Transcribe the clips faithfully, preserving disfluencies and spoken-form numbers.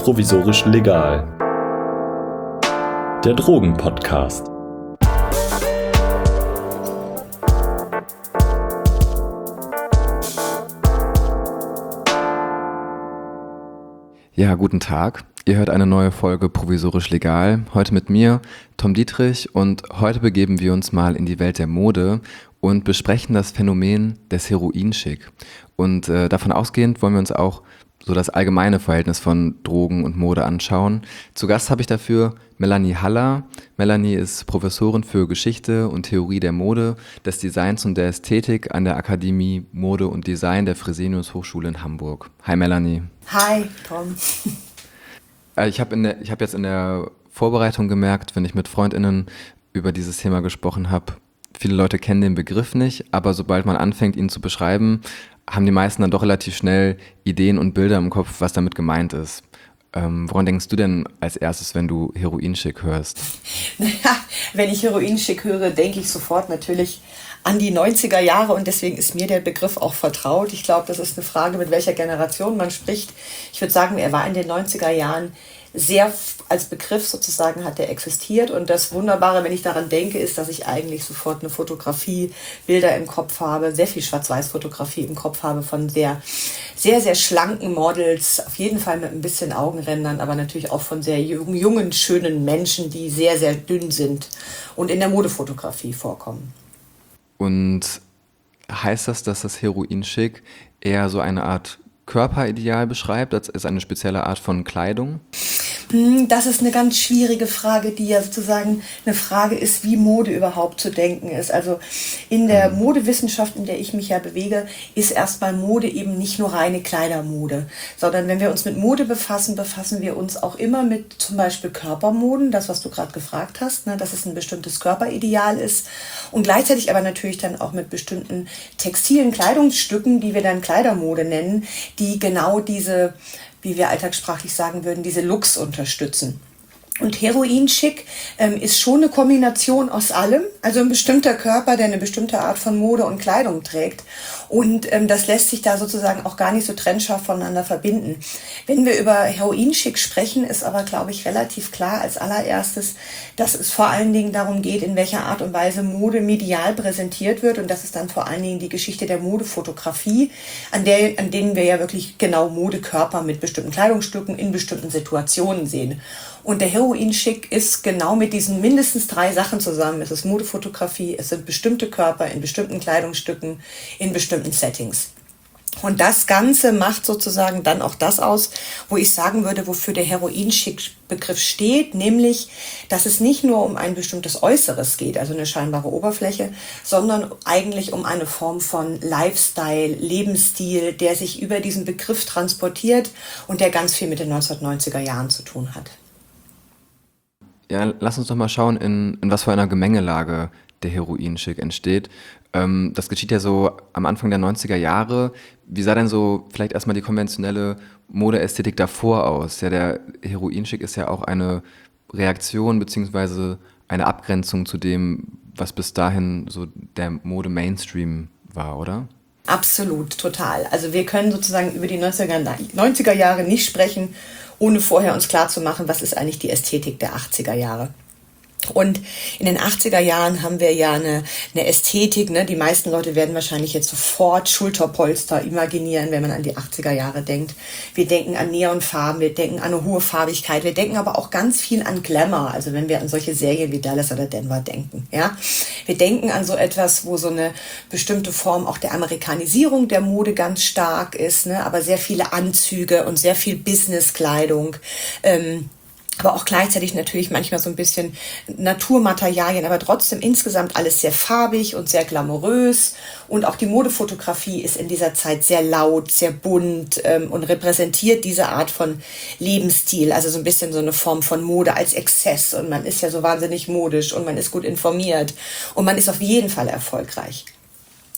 Provisorisch legal. Der Drogen-Podcast. Ja, guten Tag. Ihr hört eine neue Folge Provisorisch legal. Heute mit mir, Tom Dietrich, und heute begeben wir uns mal in die Welt der Mode und besprechen das Phänomen des Heroin-Chic. Und äh, davon ausgehend wollen wir uns auch so das allgemeine Verhältnis von Drogen und Mode anschauen. Zu Gast habe ich dafür Melanie Haller. Melanie ist Professorin für Geschichte und Theorie der Mode, des Designs und der Ästhetik an der Akademie Mode und Design der Fresenius Hochschule in Hamburg. Hi Melanie. Hi Tom. Ich habe in der, ich habe jetzt in der Vorbereitung gemerkt, wenn ich mit FreundInnen über dieses Thema gesprochen habe, viele Leute kennen den Begriff nicht, aber sobald man anfängt, ihn zu beschreiben, haben die meisten dann doch relativ schnell Ideen und Bilder im Kopf, was damit gemeint ist. Ähm, woran denkst du denn als erstes, wenn du Heroin-Chic hörst? Naja, wenn ich Heroin-Chic höre, denke ich sofort natürlich an die neunziger Jahre und deswegen ist mir der Begriff auch vertraut. Ich glaube, das ist eine Frage, mit welcher Generation man spricht. Ich würde sagen, er war in den neunziger Jahren sehr als Begriff sozusagen hat er existiert und das Wunderbare, wenn ich daran denke, ist, dass ich eigentlich sofort eine Fotografie, Bilder im Kopf habe, sehr viel Schwarz-Weiß-Fotografie im Kopf habe von sehr, sehr, sehr schlanken Models, auf jeden Fall mit ein bisschen Augenrändern, aber natürlich auch von sehr jungen, jungen, schönen Menschen, die sehr, sehr dünn sind und in der Modefotografie vorkommen. Und heißt das, dass das Heroin-Chic eher so eine Art Körperideal beschreibt, als eine spezielle Art von Kleidung? Das ist eine ganz schwierige Frage, die ja sozusagen eine Frage ist, wie Mode überhaupt zu denken ist. Also in der Modewissenschaft, in der ich mich ja bewege, ist erstmal Mode eben nicht nur reine Kleidermode, sondern wenn wir uns mit Mode befassen, befassen wir uns auch immer mit zum Beispiel Körpermoden, das, was du gerade gefragt hast, ne, dass es ein bestimmtes Körperideal ist und gleichzeitig aber natürlich dann auch mit bestimmten textilen Kleidungsstücken, die wir dann Kleidermode nennen, die genau diese, wie wir alltagssprachlich sagen würden, diese Looks unterstützen. Und Heroin-Chic ähm, ist schon eine Kombination aus allem, also ein bestimmter Körper, der eine bestimmte Art von Mode und Kleidung trägt. Und ähm, das lässt sich da sozusagen auch gar nicht so trennscharf voneinander verbinden. Wenn wir über Heroin-Chic sprechen, ist aber, glaube ich, relativ klar als allererstes, dass es vor allen Dingen darum geht, in welcher Art und Weise Mode medial präsentiert wird. Und das ist dann vor allen Dingen die Geschichte der Modefotografie, an, der, an denen wir ja wirklich genau Modekörper mit bestimmten Kleidungsstücken in bestimmten Situationen sehen. Und der Heroin-Chic ist genau mit diesen mindestens drei Sachen zusammen. Es ist Modefotografie, es sind bestimmte Körper in bestimmten Kleidungsstücken, in bestimmten Settings. Und das Ganze macht sozusagen dann auch das aus, wo ich sagen würde, wofür der Heroin-Chic-Begriff steht, nämlich, dass es nicht nur um ein bestimmtes Äußeres geht, also eine scheinbare Oberfläche, sondern eigentlich um eine Form von Lifestyle, Lebensstil, der sich über diesen Begriff transportiert und der ganz viel mit den neunzehnhundertneunziger Jahren zu tun hat. Ja, lass uns doch mal schauen, in, in was für einer Gemengelage der Heroin-Chic entsteht. Ähm, das geschieht ja so am Anfang der neunziger Jahre. Wie sah denn so vielleicht erstmal die konventionelle Modeästhetik davor aus? Ja, der Heroin-Chic ist ja auch eine Reaktion beziehungsweise eine Abgrenzung zu dem, was bis dahin so der Mode-Mainstream war, oder? Absolut, total. Also wir können sozusagen über die neunziger Jahre nicht sprechen, ohne vorher uns klarzumachen, was ist eigentlich die Ästhetik der achtziger Jahre. Und in den achtziger Jahren haben wir ja eine, eine Ästhetik, ne? Die meisten Leute werden wahrscheinlich jetzt sofort Schulterpolster imaginieren, wenn man an die achtziger Jahre denkt. Wir denken an Neonfarben, wir denken an eine hohe Farbigkeit, wir denken aber auch ganz viel an Glamour, also wenn wir an solche Serien wie Dallas oder Denver denken. Ja? Wir denken an so etwas, wo so eine bestimmte Form auch der Amerikanisierung der Mode ganz stark ist, ne? Aber sehr viele Anzüge und sehr viel Businesskleidung, ähm, aber auch gleichzeitig natürlich manchmal so ein bisschen Naturmaterialien, aber trotzdem insgesamt alles sehr farbig und sehr glamourös. Und auch die Modefotografie ist in dieser Zeit sehr laut, sehr bunt ähm, und repräsentiert diese Art von Lebensstil, also so ein bisschen so eine Form von Mode als Exzess. Und man ist ja so wahnsinnig modisch und man ist gut informiert und man ist auf jeden Fall erfolgreich.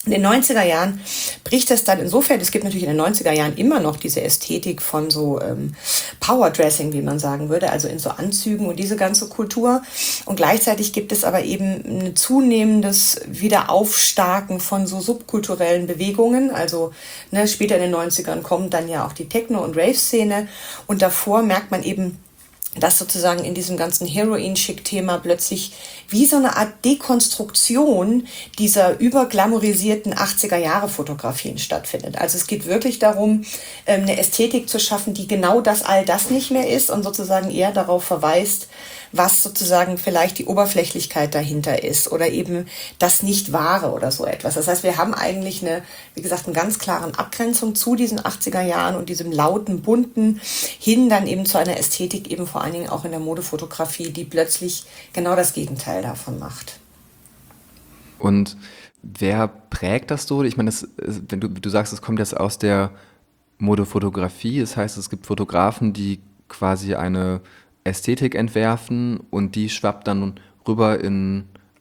In den neunziger Jahren bricht das dann insofern, es gibt natürlich in den neunziger Jahren immer noch diese Ästhetik von so ähm, Powerdressing, wie man sagen würde, also in so Anzügen und diese ganze Kultur. Und gleichzeitig gibt es aber eben ein zunehmendes Wiederaufstarken von so subkulturellen Bewegungen. Also ne, später in den neunzigern kommt dann ja auch die Techno- und Rave-Szene. Und davor merkt man eben, dass sozusagen in diesem ganzen Heroin-Chic-Thema plötzlich wie so eine Art Dekonstruktion dieser überglamourisierten achtziger-Jahre-Fotografien stattfindet. Also es geht wirklich darum, eine Ästhetik zu schaffen, die genau das, all das nicht mehr ist und sozusagen eher darauf verweist, was sozusagen vielleicht die Oberflächlichkeit dahinter ist oder eben das Nicht-Wahre oder so etwas. Das heißt, wir haben eigentlich eine, wie gesagt, eine ganz klare Abgrenzung zu diesen achtziger Jahren und diesem lauten, bunten hin dann eben zu einer Ästhetik eben vor allen Dingen auch in der Modefotografie, die plötzlich genau das Gegenteil davon macht. Und wer prägt das so? Ich meine, das, wenn du, du sagst, es kommt jetzt aus der Modefotografie, das heißt, es gibt Fotografen, die quasi eine Ästhetik entwerfen und die schwappt dann rüber in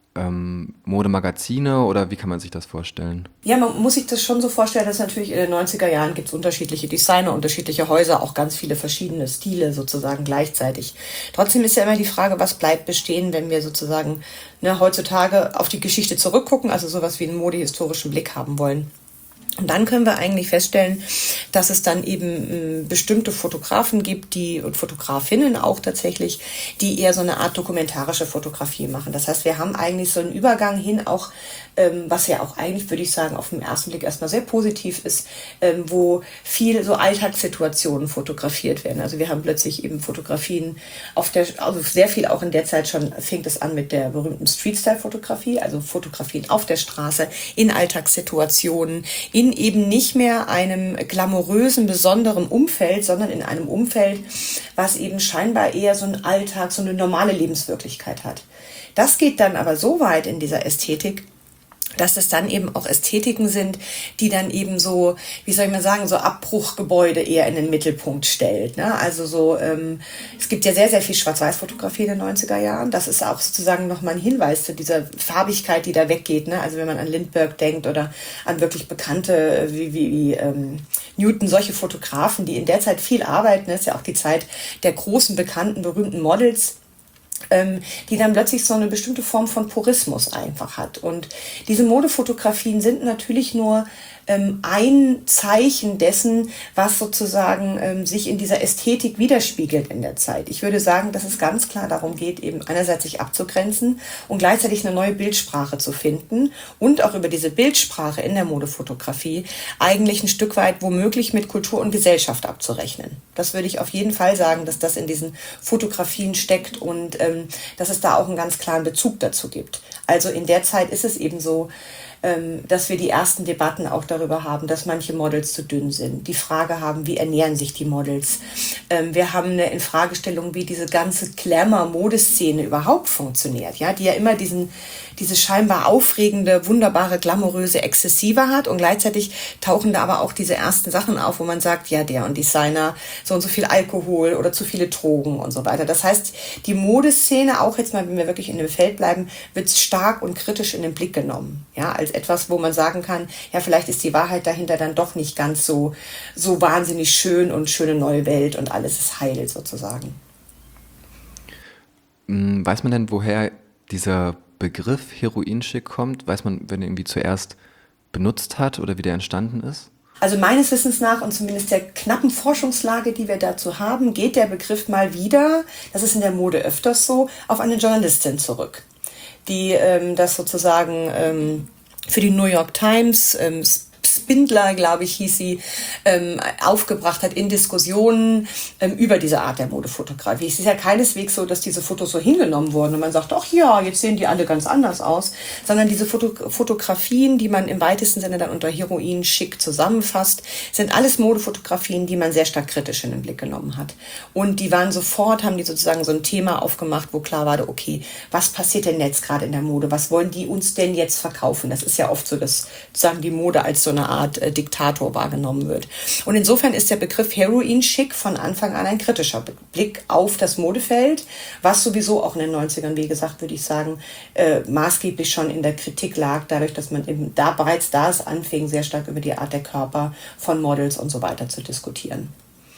ähm, Modemagazine oder wie kann man sich das vorstellen? Ja, man muss sich das schon so vorstellen, dass natürlich in den neunziger Jahren gibt es unterschiedliche Designer, unterschiedliche Häuser, auch ganz viele verschiedene Stile sozusagen gleichzeitig. Trotzdem ist ja immer die Frage, was bleibt bestehen, wenn wir sozusagen ne, heutzutage auf die Geschichte zurückgucken, also sowas wie einen modehistorischen Blick haben wollen. Und dann können wir eigentlich feststellen, dass es dann eben äh, bestimmte Fotografen gibt, die und Fotografinnen auch tatsächlich, die eher so eine Art dokumentarische Fotografie machen. Das heißt, wir haben eigentlich so einen Übergang hin auch, ähm, was ja auch eigentlich, würde ich sagen, auf den ersten Blick erstmal sehr positiv ist, ähm, wo viel so Alltagssituationen fotografiert werden. Also wir haben plötzlich eben Fotografien auf der, also sehr viel auch in der Zeit schon fängt es an mit der berühmten Street-Style-Fotografie, also Fotografien auf der Straße, in Alltagssituationen, in eben nicht mehr einem glamourösen, besonderen Umfeld, sondern in einem Umfeld, was eben scheinbar eher so einen Alltag, so eine normale Lebenswirklichkeit hat. Das geht dann aber so weit in dieser Ästhetik, dass es dann eben auch Ästhetiken sind, die dann eben so, wie soll ich mal sagen, so Abbruchgebäude eher in den Mittelpunkt stellt. Ne? Also so, ähm, es gibt ja sehr, sehr viel Schwarz-Weiß-Fotografie in den neunziger Jahren. Das ist auch sozusagen nochmal ein Hinweis zu dieser Farbigkeit, die da weggeht. Ne? Also wenn man an Lindbergh denkt oder an wirklich bekannte wie, wie, wie ähm, Newton, solche Fotografen, die in der Zeit viel arbeiten. Das ist ja auch die Zeit der großen, bekannten, berühmten Models, Ähm, die dann plötzlich so eine bestimmte Form von Purismus einfach hat. Und diese Modefotografien sind natürlich nur ähm, ein Zeichen dessen, was sozusagen ähm, sich in dieser Ästhetik widerspiegelt in der Zeit. Ich würde sagen, dass es ganz klar darum geht, eben einerseits sich abzugrenzen und gleichzeitig eine neue Bildsprache zu finden und auch über diese Bildsprache in der Modefotografie eigentlich ein Stück weit womöglich mit Kultur und Gesellschaft abzurechnen. Das würde ich auf jeden Fall sagen, dass das in diesen Fotografien steckt und ähm, dass es da auch einen ganz klaren Bezug dazu gibt. Also in der Zeit ist es eben so, ähm, dass wir die ersten Debatten auch darüber haben, dass manche Models zu dünn sind. Die Frage haben, wie ernähren sich die Models? Ähm, wir haben eine Infragestellung, wie diese ganze Glamour-Modeszene überhaupt funktioniert, ja, die ja immer diesen diese scheinbar aufregende, wunderbare, glamouröse Exzessive hat und gleichzeitig tauchen da aber auch diese ersten Sachen auf, wo man sagt, ja, der und Designer, so und so viel Alkohol oder zu viele Drogen und so weiter. Das heißt, die Modeszene, auch jetzt mal, wenn wir wirklich in dem Feld bleiben, wird stark und kritisch in den Blick genommen, ja, als etwas, wo man sagen kann, ja, vielleicht ist die Wahrheit dahinter dann doch nicht ganz so, so wahnsinnig schön und schöne neue Welt und alles ist heil sozusagen. Weiß man denn, woher dieser Begriff Heroin-Chic kommt? Weiß man, wenn er irgendwie zuerst benutzt hat oder wie der entstanden ist? Also meines Wissens nach und zumindest der knappen Forschungslage, die wir dazu haben, geht der Begriff mal wieder, das ist in der Mode öfters so, auf eine Journalistin zurück, die ähm, das sozusagen ähm, für die New York Times ähm, Spindler, glaube ich, hieß sie, ähm, aufgebracht hat in Diskussionen ähm, über diese Art der Modefotografie. Es ist ja keineswegs so, dass diese Fotos so hingenommen wurden und man sagt, ach ja, jetzt sehen die alle ganz anders aus, sondern diese Foto- Fotografien, die man im weitesten Sinne dann unter Heroin-Chic zusammenfasst, sind alles Modefotografien, die man sehr stark kritisch in den Blick genommen hat. Und die waren sofort, haben die sozusagen so ein Thema aufgemacht, wo klar war, okay, was passiert denn jetzt gerade in der Mode? Was wollen die uns denn jetzt verkaufen? Das ist ja oft so, dass sozusagen die Mode als so eine eine Art äh, Diktator wahrgenommen wird. Und insofern ist der Begriff Heroin-Chic von Anfang an ein kritischer Blick auf das Modefeld, was sowieso auch in den neunzigern, wie gesagt, würde ich sagen, äh, maßgeblich schon in der Kritik lag, dadurch, dass man eben da bereits da es anfing, sehr stark über die Art der Körper von Models und so weiter zu diskutieren.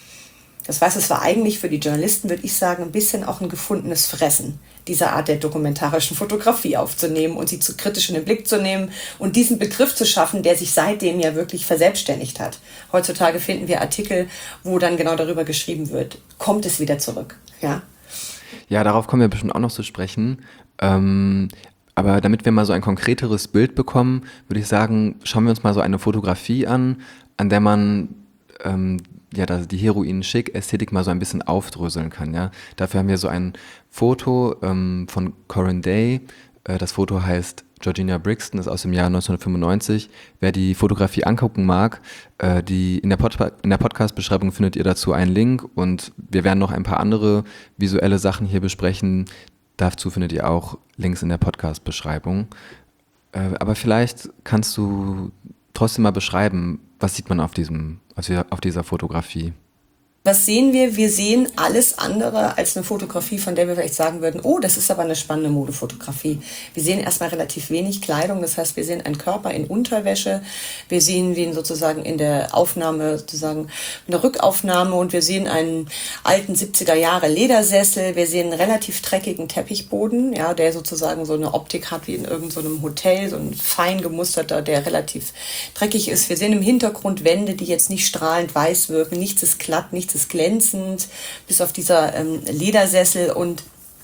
Das heißt, es war eigentlich für die Journalisten, würde ich sagen, ein bisschen auch ein gefundenes Fressen, diese Art der dokumentarischen Fotografie aufzunehmen und sie zu kritisch in den Blick zu nehmen und diesen Begriff zu schaffen, der sich seitdem ja wirklich verselbstständigt hat. Heutzutage finden wir Artikel, wo dann genau darüber geschrieben wird, kommt es wieder zurück, ja? Ja, darauf kommen wir bestimmt auch noch zu sprechen. Ähm, aber damit wir mal so ein konkreteres Bild bekommen, würde ich sagen, schauen wir uns mal so eine Fotografie an, an der man ähm, ja, die Heroin-Chic-Ästhetik mal so ein bisschen aufdröseln kann. Ja? Dafür haben wir so ein Foto ähm, von Corinne Day. Äh, das Foto heißt Georgina Brixton, ist aus dem Jahr neunzehnhundertfünfundneunzig. Wer die Fotografie angucken mag, äh, die in der, Pod- in der Podcast-Beschreibung findet ihr dazu einen Link und wir werden noch ein paar andere visuelle Sachen hier besprechen. Dazu findet ihr auch Links in der Podcast-Beschreibung. Äh, aber vielleicht kannst du trotzdem mal beschreiben, was sieht man auf diesem, auf dieser Fotografie? Was sehen wir? Wir sehen alles andere als eine Fotografie, von der wir vielleicht sagen würden, oh, das ist aber eine spannende Modefotografie. Wir sehen erstmal relativ wenig Kleidung, das heißt, wir sehen einen Körper in Unterwäsche, wir sehen ihn sozusagen in der Aufnahme, sozusagen in der Rückaufnahme und wir sehen einen alten siebziger Jahre Ledersessel, wir sehen einen relativ dreckigen Teppichboden, ja, der sozusagen so eine Optik hat wie in irgendeinem Hotel, so ein fein gemusterter, der relativ dreckig ist. Wir sehen im Hintergrund Wände, die jetzt nicht strahlend weiß wirken, nichts ist glatt, nichts ist glänzend, bis auf dieser ähm, Ledersessel und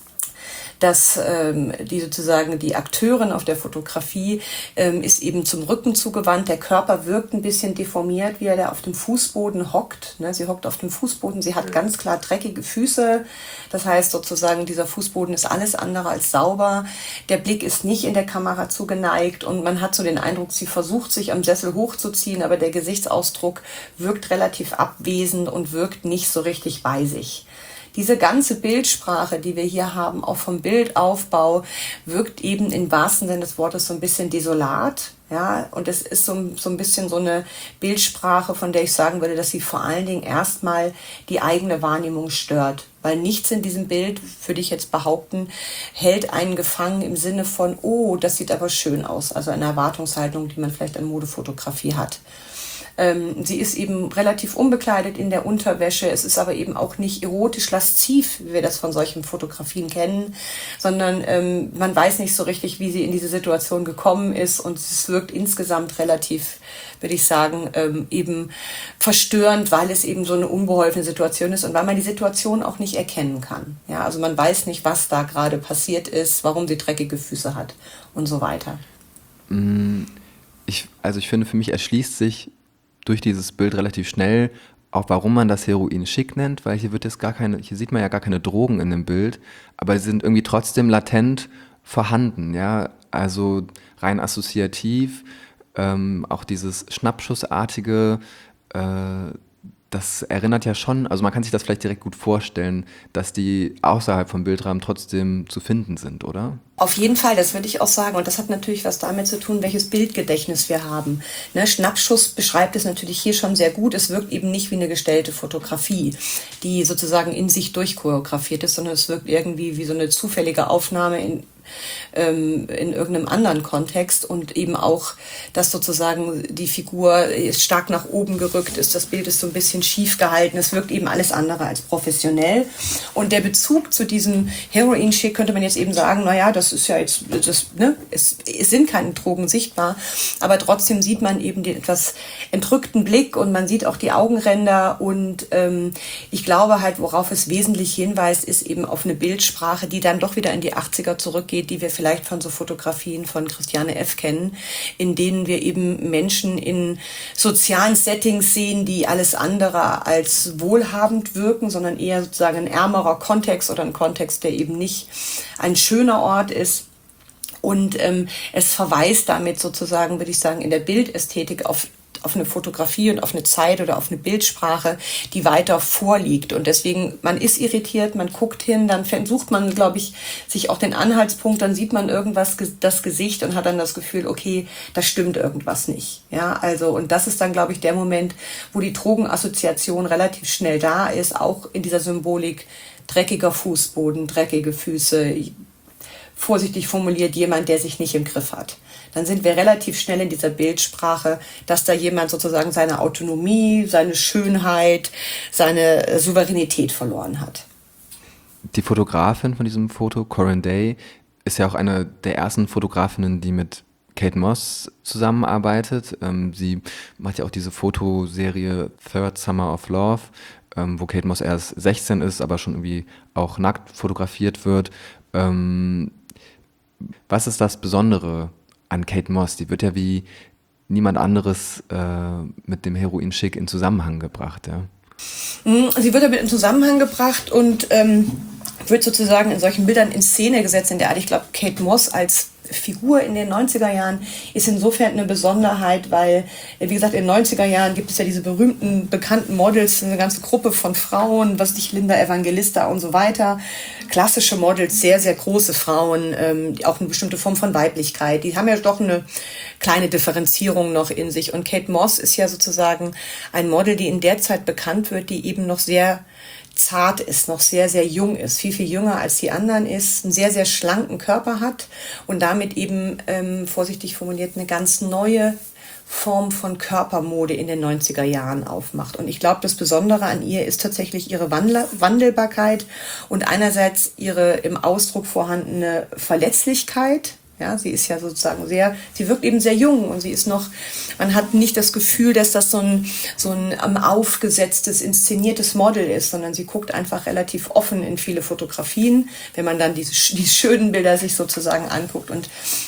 dass ähm, die sozusagen die Akteurin auf der Fotografie ähm, ist eben zum Rücken zugewandt. Der Körper wirkt ein bisschen deformiert, wie er da auf dem Fußboden hockt. Ne? Sie hockt auf dem Fußboden, sie hat ganz klar dreckige Füße. Das heißt sozusagen, dieser Fußboden ist alles andere als sauber. Der Blick ist nicht in der Kamera zugeneigt und man hat so den Eindruck, sie versucht sich am Sessel hochzuziehen, aber der Gesichtsausdruck wirkt relativ abwesend und wirkt nicht so richtig bei sich. Diese ganze Bildsprache, die wir hier haben, auch vom Bildaufbau, wirkt eben im wahrsten Sinne des Wortes so ein bisschen desolat. Ja, und es ist so, so ein bisschen so eine Bildsprache, von der ich sagen würde, dass sie vor allen Dingen erstmal die eigene Wahrnehmung stört. Weil nichts in diesem Bild, würde ich jetzt behaupten, hält einen gefangen im Sinne von, oh, das sieht aber schön aus. Also eine Erwartungshaltung, die man vielleicht an Modefotografie hat. Ähm, sie ist eben relativ unbekleidet in der Unterwäsche. Es ist aber eben auch nicht erotisch lasziv, wie wir das von solchen Fotografien kennen, sondern ähm, man weiß nicht so richtig, wie sie in diese Situation gekommen ist und es wirkt insgesamt relativ, würde ich sagen, ähm, eben verstörend, weil es eben so eine unbeholfene Situation ist und weil man die Situation auch nicht erkennen kann. Ja, also man weiß nicht, was da gerade passiert ist, warum sie dreckige Füße hat und so weiter. Ich, also ich finde, für mich erschließt sich durch dieses Bild relativ schnell, auch warum man das Heroin Chic nennt, weil hier wird jetzt gar keine, hier sieht man ja gar keine Drogen in dem Bild, aber sie sind irgendwie trotzdem latent vorhanden, ja, also rein assoziativ, ähm, auch dieses Schnappschussartige, äh, das erinnert ja schon, also man kann sich das vielleicht direkt gut vorstellen, dass die außerhalb vom Bildrahmen trotzdem zu finden sind, oder? Auf jeden Fall, das würde ich auch sagen. Und das hat natürlich was damit zu tun, welches Bildgedächtnis wir haben. Ne, Schnappschuss beschreibt es natürlich hier schon sehr gut. Es wirkt eben nicht wie eine gestellte Fotografie, die sozusagen in sich durchchoreografiert ist, sondern es wirkt irgendwie wie so eine zufällige Aufnahme in in irgendeinem anderen Kontext und eben auch, dass sozusagen die Figur stark nach oben gerückt ist, das Bild ist so ein bisschen schief gehalten, es wirkt eben alles andere als professionell und der Bezug zu diesem Heroin-Chic könnte man jetzt eben sagen, naja, das ist ja jetzt, das, ne, es, es sind keine Drogen sichtbar, aber trotzdem sieht man eben den etwas entrückten Blick und man sieht auch die Augenränder und ähm, ich glaube halt, worauf es wesentlich hinweist, ist eben auf eine Bildsprache, die dann doch wieder in die achtziger zurückgeht, die wir vielleicht von so Fotografien von Christiane F. kennen, in denen wir eben Menschen in sozialen Settings sehen, die alles andere als wohlhabend wirken, sondern eher sozusagen ein ärmerer Kontext oder ein Kontext, der eben nicht ein schöner Ort ist. Und ähm, es verweist damit sozusagen, würde ich sagen, in der Bildästhetik auf auf eine Fotografie und auf eine Zeit oder auf eine Bildsprache, die weiter vorliegt. Und deswegen, man ist irritiert, man guckt hin, dann sucht man, glaube ich, sich auch den Anhaltspunkt, dann sieht man irgendwas, das Gesicht und hat dann das Gefühl, okay, da stimmt irgendwas nicht. Ja, also, und das ist dann, glaube ich, der Moment, wo die Drogenassoziation relativ schnell da ist, auch in dieser Symbolik dreckiger Fußboden, dreckige Füße, vorsichtig formuliert, jemand, der sich nicht im Griff hat. Dann sind wir relativ schnell in dieser Bildsprache, dass da jemand sozusagen seine Autonomie, seine Schönheit, seine Souveränität verloren hat. Die Fotografin von diesem Foto, Corinne Day, ist ja auch eine der ersten Fotografinnen, die mit Kate Moss zusammenarbeitet. Ähm, sie macht ja auch diese Fotoserie Third Summer of Love, ähm, wo Kate Moss erst sechzehn ist, aber schon irgendwie auch nackt fotografiert wird. Ähm, was ist das Besondere an Kate Moss? Die wird ja wie niemand anderes äh, mit dem Heroin-Schick in Zusammenhang gebracht. Ja? Sie wird damit in Zusammenhang gebracht und ähm, wird sozusagen in solchen Bildern in Szene gesetzt, in der Art, ich glaube, Kate Moss als Figur in den neunziger Jahren ist insofern eine Besonderheit, weil, wie gesagt, in den neunziger Jahren gibt es ja diese berühmten, bekannten Models, eine ganze Gruppe von Frauen, was nicht, Linda Evangelista und so weiter, klassische Models, sehr, sehr große Frauen, ähm, auch eine bestimmte Form von Weiblichkeit, die haben ja doch eine kleine Differenzierung noch in sich und Kate Moss ist ja sozusagen ein Model, die in der Zeit bekannt wird, die eben noch sehr zart ist, noch sehr, sehr jung ist, viel, viel jünger als die anderen ist, einen sehr, sehr schlanken Körper hat und damit eben, ähm, vorsichtig formuliert, eine ganz neue Form von Körpermode in den neunziger Jahren aufmacht. Und ich glaube, das Besondere an ihr ist tatsächlich ihre Wandel- Wandelbarkeit und einerseits ihre im Ausdruck vorhandene Verletzlichkeit. Ja, sie ist ja sozusagen sehr, sie wirkt eben sehr jung und sie ist noch, man hat nicht das Gefühl, dass das so ein, so ein um, aufgesetztes, inszeniertes Model ist, sondern sie guckt einfach relativ offen in viele Fotografien, wenn man dann diese, die schönen Bilder sich sozusagen anguckt. Und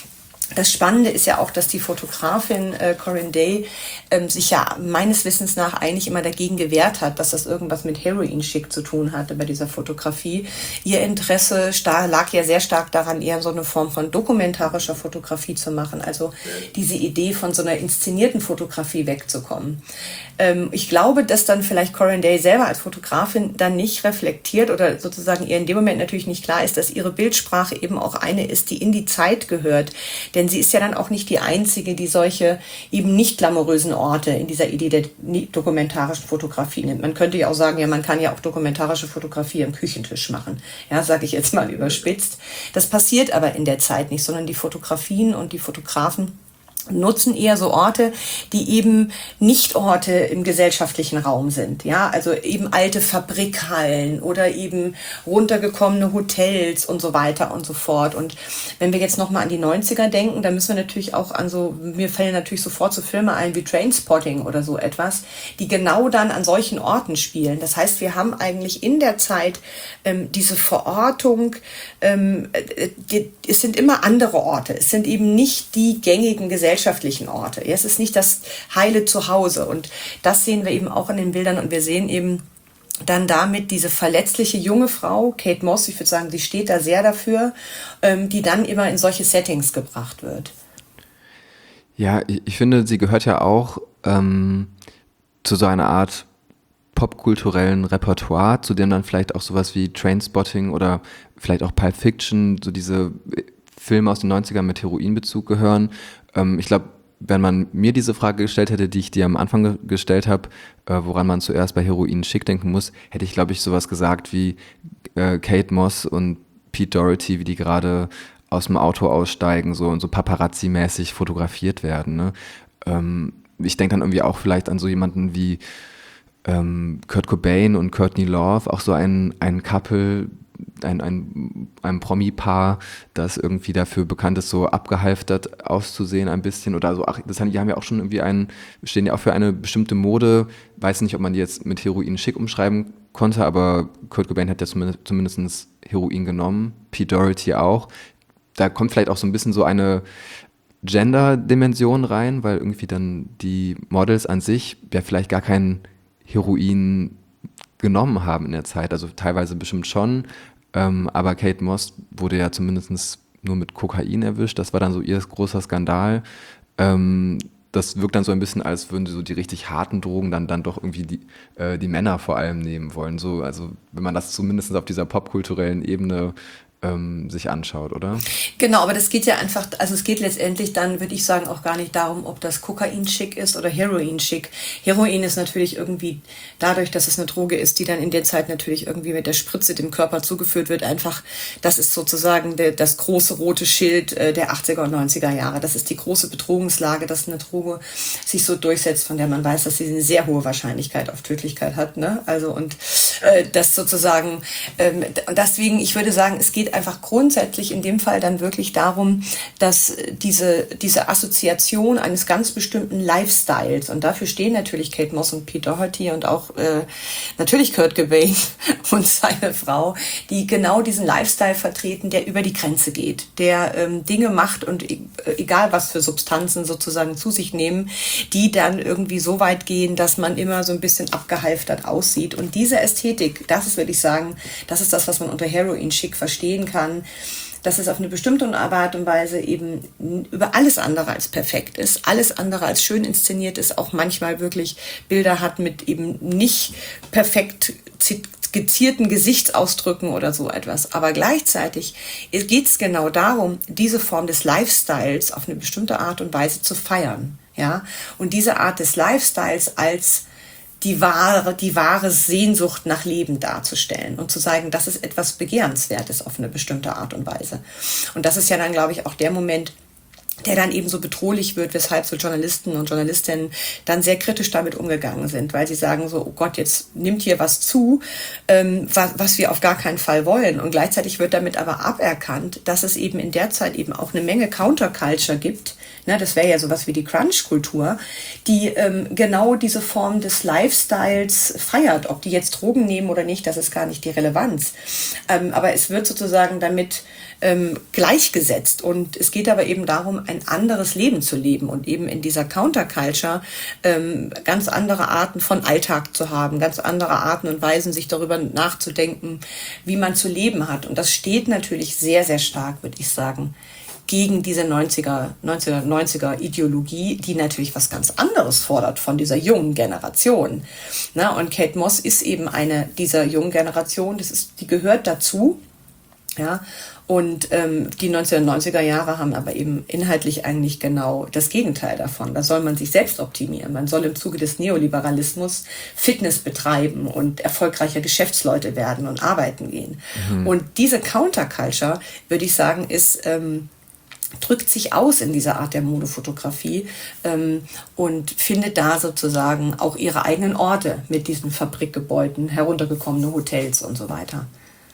das Spannende ist ja auch, dass die Fotografin äh, Corinne Day ähm, sich ja meines Wissens nach eigentlich immer dagegen gewehrt hat, dass das irgendwas mit Heroin-Schick zu tun hatte bei dieser Fotografie. Ihr Interesse star- lag ja sehr stark daran, eher so eine Form von dokumentarischer Fotografie zu machen, also diese Idee von so einer inszenierten Fotografie wegzukommen. Ähm, ich glaube, dass dann vielleicht Corinne Day selber als Fotografin dann nicht reflektiert oder sozusagen ihr in dem Moment natürlich nicht klar ist, dass ihre Bildsprache eben auch eine ist, die in die Zeit gehört. Denn sie ist ja dann auch nicht die Einzige, die solche eben nicht glamourösen Orte in dieser Idee der dokumentarischen Fotografie nimmt. Man könnte ja auch sagen, ja, man kann ja auch dokumentarische Fotografie am Küchentisch machen. Ja, sage ich jetzt mal überspitzt. Das passiert aber in der Zeit nicht, sondern die Fotografien und die Fotografen nutzen eher so Orte, die eben nicht Orte im gesellschaftlichen Raum sind. Ja, also eben alte Fabrikhallen oder eben runtergekommene Hotels und so weiter und so fort. Und wenn wir jetzt nochmal an die neunziger denken, dann müssen wir natürlich auch an so, mir fallen natürlich sofort so Filme ein wie Trainspotting oder so etwas, die genau dann an solchen Orten spielen. Das heißt, wir haben eigentlich in der Zeit ähm, diese Verortung, ähm, die, es sind immer andere Orte. Es sind eben nicht die gängigen gesellschaftlichen gesellschaftlichen Orte. Es ist nicht das heile Zuhause und das sehen wir eben auch in den Bildern und wir sehen eben dann damit diese verletzliche junge Frau, Kate Moss, ich würde sagen, sie steht da sehr dafür, die dann immer in solche Settings gebracht wird. Ja, ich, ich finde, sie gehört ja auch ähm, zu so einer Art popkulturellen Repertoire, zu dem dann vielleicht auch sowas wie Trainspotting oder vielleicht auch Pulp Fiction, so diese Filme aus den neunzigern mit Heroinbezug gehören. Ähm, ich glaube, wenn man mir diese Frage gestellt hätte, die ich dir am Anfang ge- gestellt habe, äh, woran man zuerst bei Heroin schick denken muss, hätte ich, glaube ich, sowas gesagt wie äh, Kate Moss und Pete Doherty, wie die gerade aus dem Auto aussteigen so und so Paparazzi-mäßig fotografiert werden. Ne? Ähm, ich denke dann irgendwie auch vielleicht an so jemanden wie ähm, Kurt Cobain und Courtney Love, auch so ein, ein Couple, ein, ein, ein Promi-Paar, das irgendwie dafür bekannt ist, so abgehalftert auszusehen ein bisschen oder so. Ach, das haben, die haben ja auch schon irgendwie einen, stehen ja auch für eine bestimmte Mode. Weiß nicht, ob man die jetzt mit Heroin schick umschreiben konnte, aber Kurt Cobain hat ja zumindest, zumindest Heroin genommen, Pete Doherty auch. Da kommt vielleicht auch so ein bisschen so eine Gender-Dimension rein, weil irgendwie dann die Models an sich ja vielleicht gar kein Heroin genommen haben in der Zeit, also teilweise bestimmt schon, ähm, aber Kate Moss wurde ja zumindest nur mit Kokain erwischt, das war dann so ihr großer Skandal. Ähm, das wirkt dann so ein bisschen, als würden sie so die richtig harten Drogen dann, dann doch irgendwie die, äh, die Männer vor allem nehmen wollen. So, also wenn man das zumindest auf dieser popkulturellen Ebene ähm, sich anschaut, oder? Genau, aber das geht ja einfach, also es geht letztendlich dann, würde ich sagen, auch gar nicht darum, ob das Kokain schick ist oder Heroin schick. Heroin ist natürlich irgendwie dadurch, dass es eine Droge ist, die dann in der Zeit natürlich irgendwie mit der Spritze dem Körper zugeführt wird, einfach, das ist sozusagen der, das große rote Schild äh, der achtziger und neunziger Jahre. Das ist die große Bedrohungslage, dass eine Droge sich so durchsetzt, von der man weiß, dass sie eine sehr hohe Wahrscheinlichkeit auf Tödlichkeit hat, ne? Also und äh, das sozusagen, ähm, deswegen, ich würde sagen, es geht einfach grundsätzlich in dem Fall dann wirklich darum, dass diese, diese Assoziation eines ganz bestimmten Lifestyles, und dafür stehen natürlich Kate Moss und Pete Doherty und auch äh, natürlich Kurt Cobain und seine Frau, die genau diesen Lifestyle vertreten, der über die Grenze geht, der ähm, Dinge macht und e- egal was für Substanzen sozusagen zu sich nehmen, die dann irgendwie so weit gehen, dass man immer so ein bisschen abgehalftert aussieht. Und diese Ästhetik, das ist, würde ich sagen, das ist das, was man unter Heroin Chic verstehen kann, dass es auf eine bestimmte Art und Weise eben über alles andere als perfekt ist, alles andere als schön inszeniert ist, auch manchmal wirklich Bilder hat mit eben nicht perfekt skizzierten Gesichtsausdrücken oder so etwas. Aber gleichzeitig geht es genau darum, diese Form des Lifestyles auf eine bestimmte Art und Weise zu feiern. Ja? Und diese Art des Lifestyles als die wahre, die wahre Sehnsucht nach Leben darzustellen und zu sagen, das ist etwas Begehrenswertes auf eine bestimmte Art und Weise. Und das ist ja dann, glaube ich, auch der Moment, der dann eben so bedrohlich wird, weshalb so Journalisten und Journalistinnen dann sehr kritisch damit umgegangen sind, weil sie sagen so, oh Gott, jetzt nimmt hier was zu, ähm, was, was wir auf gar keinen Fall wollen. Und gleichzeitig wird damit aber aberkannt, dass es eben in der Zeit eben auch eine Menge Counterculture gibt. Ne, das wäre ja sowas wie die Crunch-Kultur, die ähm, genau diese Form des Lifestyles feiert. Ob die jetzt Drogen nehmen oder nicht, das ist gar nicht die Relevanz. Ähm, aber es wird sozusagen damit ähm, gleichgesetzt. Und es geht aber eben darum, ein anderes Leben zu leben und eben in dieser Counterculture ähm, ganz andere Arten von Alltag zu haben, ganz andere Arten und Weisen, sich darüber nachzudenken, wie man zu leben hat. Und das steht natürlich sehr, sehr stark, würde ich sagen, gegen diese neunziger, neunzehnhundertneunziger Ideologie, die natürlich was ganz anderes fordert von dieser jungen Generation. Na, und Kate Moss ist eben eine dieser jungen Generation, das ist, die gehört dazu. Ja, und ähm, die neunzehnhundertneunziger Jahre haben aber eben inhaltlich eigentlich genau das Gegenteil davon. Da soll man sich selbst optimieren. Man soll im Zuge des Neoliberalismus Fitness betreiben und erfolgreiche Geschäftsleute werden und arbeiten gehen. Mhm. Und diese Counterculture, würde ich sagen, ist ähm, drückt sich aus in dieser Art der Modefotografie ähm, und findet da sozusagen auch ihre eigenen Orte mit diesen Fabrikgebäuden, heruntergekommene Hotels und so weiter.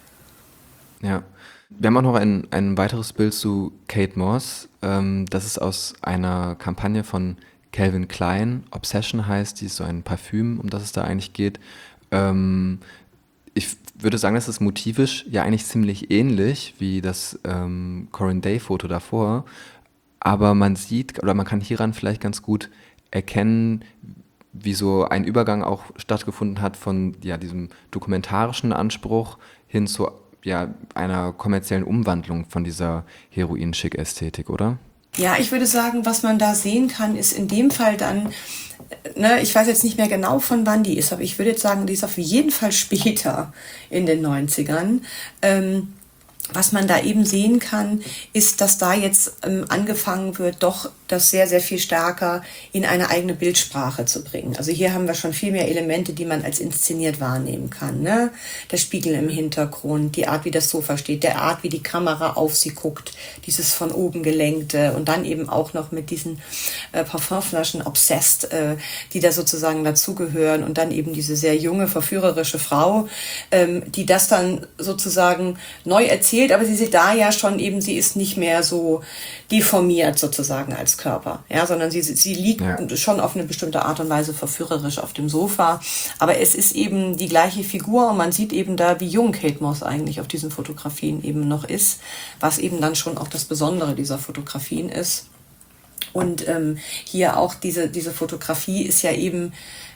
Ja, wir haben auch noch ein, ein weiteres Bild zu Kate Moss. Ähm, das ist aus einer Kampagne von Calvin Klein. Obsession heißt, die ist so ein Parfüm, um das es da eigentlich geht. Ähm, ich würde sagen, das ist motivisch ja eigentlich ziemlich ähnlich wie das ähm, Corinne Day-Foto davor. Aber man sieht, oder man kann hieran vielleicht ganz gut erkennen, wie so ein Übergang auch stattgefunden hat von ja, diesem dokumentarischen Anspruch hin zu ja, einer kommerziellen Umwandlung von dieser Heroin-Schick-Ästhetik, oder? Ja, ich würde sagen, was man da sehen kann, ist in dem Fall dann, ne, ich weiß jetzt nicht mehr genau, von wann die ist, aber ich würde jetzt sagen, die ist auf jeden Fall später in den neunzigern. Ähm, was man da eben sehen kann, ist, dass da jetzt ähm, angefangen wird, doch das sehr, sehr viel stärker in eine eigene Bildsprache zu bringen. Also hier haben wir schon viel mehr Elemente, die man als inszeniert wahrnehmen kann. Ne? Der Spiegel im Hintergrund, die Art, wie das Sofa steht, der Art, wie die Kamera auf sie guckt, dieses von oben gelenkte und dann eben auch noch mit diesen äh, Parfumflaschen Obsessed, äh, die da sozusagen dazugehören und dann eben diese sehr junge, verführerische Frau, ähm, die das dann sozusagen neu erzählt, aber sie sieht da ja schon eben, sie ist nicht mehr so deformiert sozusagen als Körper, ja, sondern sie, sie liegt ja schon auf eine bestimmte Art und Weise verführerisch auf dem Sofa, aber es ist eben die gleiche Figur und man sieht eben da, wie jung Kate Moss eigentlich auf diesen Fotografien eben noch ist, was eben dann schon auch das Besondere dieser Fotografien ist. Und ähm, hier auch diese, diese Fotografie ist ja eben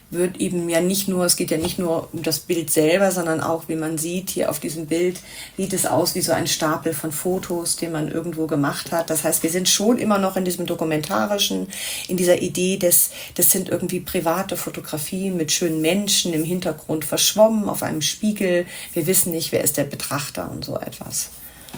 wird eben ja nicht nur, es geht ja nicht nur um das Bild selber, sondern auch, wie man sieht, hier auf diesem Bild sieht es aus wie so ein Stapel von Fotos, den man irgendwo gemacht hat. Das heißt, wir sind schon immer noch in diesem Dokumentarischen, in dieser Idee, des, das sind irgendwie private Fotografien mit schönen Menschen im Hintergrund verschwommen auf einem Spiegel. Wir wissen nicht, wer ist der Betrachter und so etwas.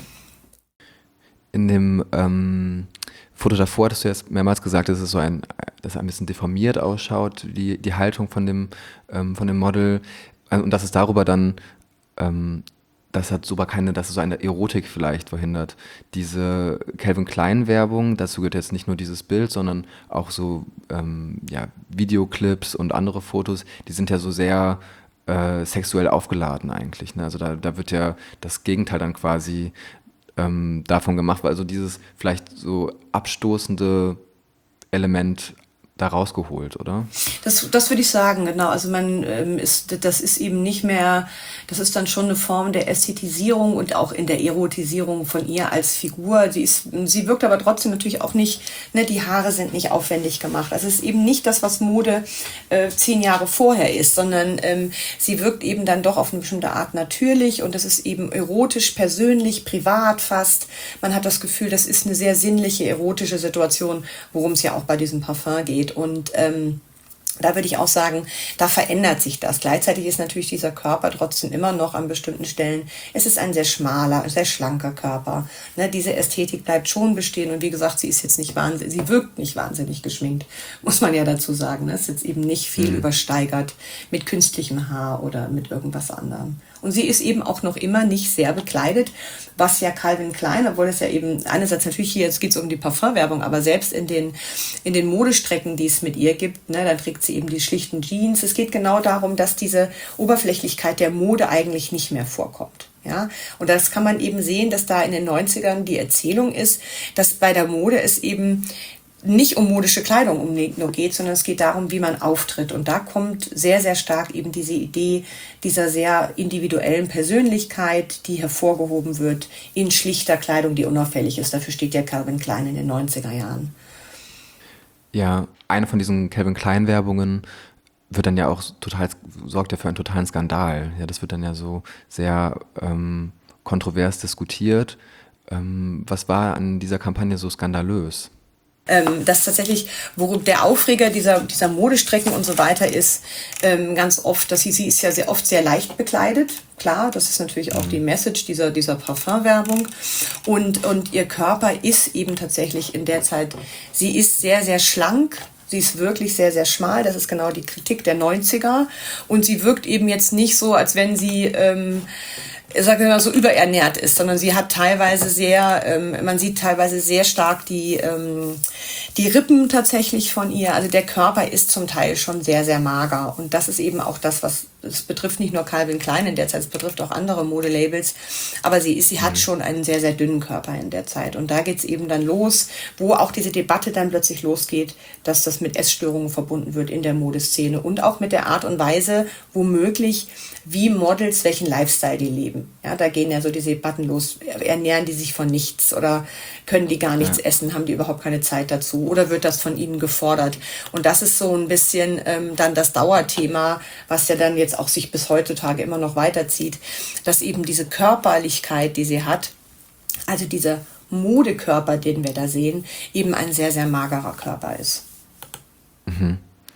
In dem ähm, Foto davor hattest du jetzt mehrmals gesagt, dass es so ein, dass es ein bisschen deformiert ausschaut, die, die Haltung von dem, ähm, von dem Model, und dass es darüber dann, ähm, das hat sogar keine, dass es so eine Erotik vielleicht verhindert. Diese Calvin Klein Werbung, dazu gehört jetzt nicht nur dieses Bild, sondern auch so ähm, ja, Videoclips und andere Fotos, die sind ja so sehr äh, sexuell aufgeladen eigentlich. Ne? Also da, da wird ja das Gegenteil dann quasi ähm, davon gemacht, weil also dieses vielleicht so abstoßende Element da rausgeholt, oder? Das, das würde ich sagen, genau. Also man ähm, ist, das ist eben nicht mehr, das ist dann schon eine Form der Ästhetisierung und auch in der Erotisierung von ihr als Figur. Sie ist, sie wirkt aber trotzdem natürlich auch nicht, ne, die Haare sind nicht aufwendig gemacht. Also es ist eben nicht das, was Mode äh, zehn Jahre vorher ist, sondern ähm, sie wirkt eben dann doch auf eine bestimmte Art natürlich und das ist eben erotisch, persönlich, privat fast. Man hat das Gefühl, das ist eine sehr sinnliche, erotische Situation, worum es ja auch bei diesem Parfum geht. Und ähm, da würde ich auch sagen, da verändert sich das. Gleichzeitig ist natürlich dieser Körper trotzdem immer noch an bestimmten Stellen, es ist ein sehr schmaler, sehr schlanker Körper. Ne, diese Ästhetik bleibt schon bestehen und wie gesagt, sie ist jetzt nicht wahnsinnig, sie wirkt nicht wahnsinnig geschminkt, muss man ja dazu sagen. Ne? Es ist jetzt eben nicht viel mhm. übersteigert mit künstlichem Haar oder mit irgendwas anderem. Und sie ist eben auch noch immer nicht sehr bekleidet, was ja Calvin Klein, obwohl es ja eben einerseits natürlich hier, jetzt geht es um die Parfumwerbung, aber selbst in den, in den Modestrecken, die es mit ihr gibt, ne, da trägt sie eben die schlichten Jeans. Es geht genau darum, dass diese Oberflächlichkeit der Mode eigentlich nicht mehr vorkommt. Ja, und das kann man eben sehen, dass da in den neunzigern die Erzählung ist, dass bei der Mode es eben nicht um modische Kleidung um nur geht, sondern es geht darum, wie man auftritt. Und da kommt sehr, sehr stark eben diese Idee dieser sehr individuellen Persönlichkeit, die hervorgehoben wird in schlichter Kleidung, die unauffällig ist. Dafür steht ja Calvin Klein in den neunziger Jahren. Ja, eine von diesen Calvin Klein Werbungen wird dann ja auch total, sorgt ja für einen totalen Skandal. Ja, das wird dann ja so sehr ähm, kontrovers diskutiert. Ähm, was war an dieser Kampagne so skandalös? Ähm, dass tatsächlich, worum der Aufreger dieser, dieser Modestrecken und so weiter ist, ähm, ganz oft, dass sie, sie ist ja sehr oft sehr leicht bekleidet. Klar, das ist natürlich auch die Message dieser, dieser Parfumwerbung. Und, und ihr Körper ist eben tatsächlich in der Zeit, sie ist sehr, sehr schlank. Sie ist wirklich sehr, sehr schmal. Das ist genau die Kritik der neunziger. Und sie wirkt eben jetzt nicht so, als wenn sie, ähm, sagen wir mal, so überernährt ist, sondern sie hat teilweise sehr, ähm, man sieht teilweise sehr stark die, ähm, die Rippen tatsächlich von ihr. Also der Körper ist zum Teil schon sehr, sehr mager. Und das ist eben auch das, was, es betrifft nicht nur Calvin Klein in der Zeit, es betrifft auch andere Modelabels. Aber sie ist, sie hat schon einen sehr, sehr dünnen Körper in der Zeit. Und da geht's eben dann los, wo auch diese Debatte dann plötzlich losgeht, dass das mit Essstörungen verbunden wird in der Modeszene und auch mit der Art und Weise, womöglich, wie Models, welchen Lifestyle die leben. Ja, da gehen ja so diese Debatten los. Ernähren die sich von nichts oder können die gar nichts ja. essen? Haben die überhaupt keine Zeit dazu? Oder wird das von ihnen gefordert? Und das ist so ein bisschen ähm, dann das Dauerthema, was ja dann jetzt auch sich bis heutzutage immer noch weiterzieht, dass eben diese Körperlichkeit, die sie hat, also dieser Modekörper, den wir da sehen, eben ein sehr, sehr magerer Körper ist. Mhm.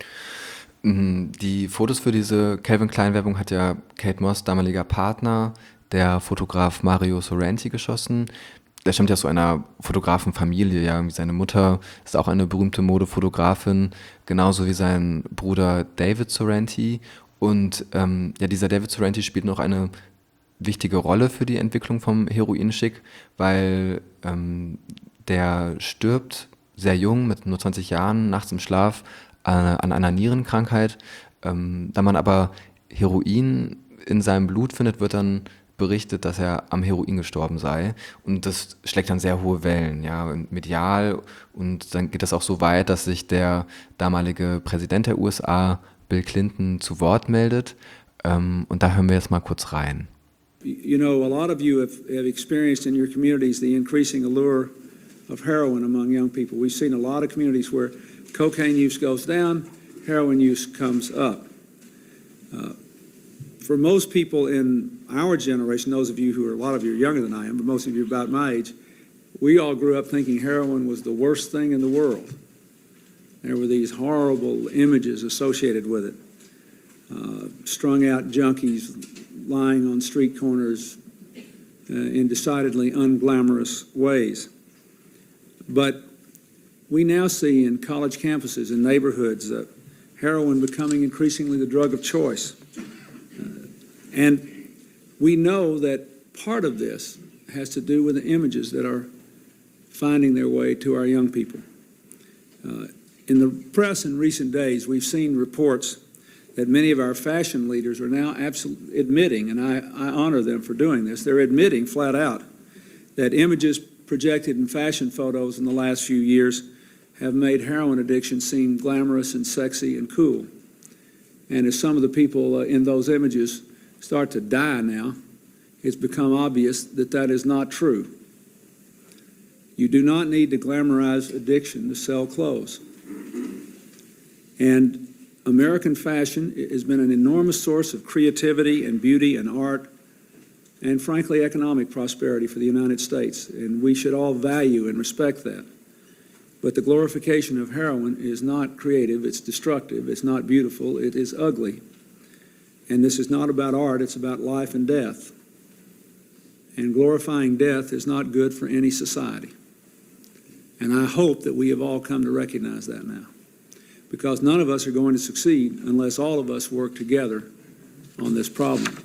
Die Fotos für diese Calvin Klein Werbung hat ja Kate Moss, damaliger Partner, der Fotograf Mario Sorrenti, geschossen. Der stammt ja aus so einer Fotografenfamilie, ja. Seine Mutter ist auch eine berühmte Modefotografin, genauso wie sein Bruder David Sorrenti. Und ähm, ja, dieser David Sorrenti spielt noch eine wichtige Rolle für die Entwicklung vom Heroin-Chic, weil ähm, der stirbt sehr jung, mit nur zwanzig Jahren, nachts im Schlaf, an einer Nierenkrankheit. Ähm, da man aber Heroin in seinem Blut findet, wird dann berichtet, dass er am Heroin gestorben sei. Und das schlägt dann sehr hohe Wellen, ja, medial. Und dann geht das auch so weit, dass sich der damalige Präsident der U S A, Bill Clinton, zu Wort meldet. Ähm, und da hören wir jetzt mal kurz rein. You know, a lot of you have, have experienced in your communities the increasing allure of heroin among young people. We've seen a lot of communities where cocaine use goes down heroin use comes up. Uh, for most people in our generation, those of you who are, a lot of you are younger than I am, but most of you are about my age, we all grew up thinking heroin was the worst thing in the world. There were these horrible images associated with it. Uh, strung out junkies lying on street corners uh, in decidedly unglamorous ways. But we now see in college campuses and neighborhoods uh, heroin becoming increasingly the drug of choice. Uh, and we know that part of this has to do with the images that are finding their way to our young people. Uh, in the press in recent days, we've seen reports that many of our fashion leaders are now absolutely admitting, and I, I honor them for doing this, they're admitting flat out that images projected in fashion photos in the last few years have made heroin addiction seem glamorous and sexy and cool. And as some of the people uh, in those images start to die now, it's become obvious that that is not true. You do not need to glamorize addiction to sell clothes. And American fashion has been an enormous source of creativity and beauty and art and, frankly, economic prosperity for the United States. And we should all value and respect that. But the glorification of heroin is not creative, it's destructive, it's not beautiful, it is ugly. And this is not about art, it's about life and death. And glorifying death is not good for any society. And I hope that we have all come to recognize that now. Because none of us are going to succeed unless all of us work together on this problem.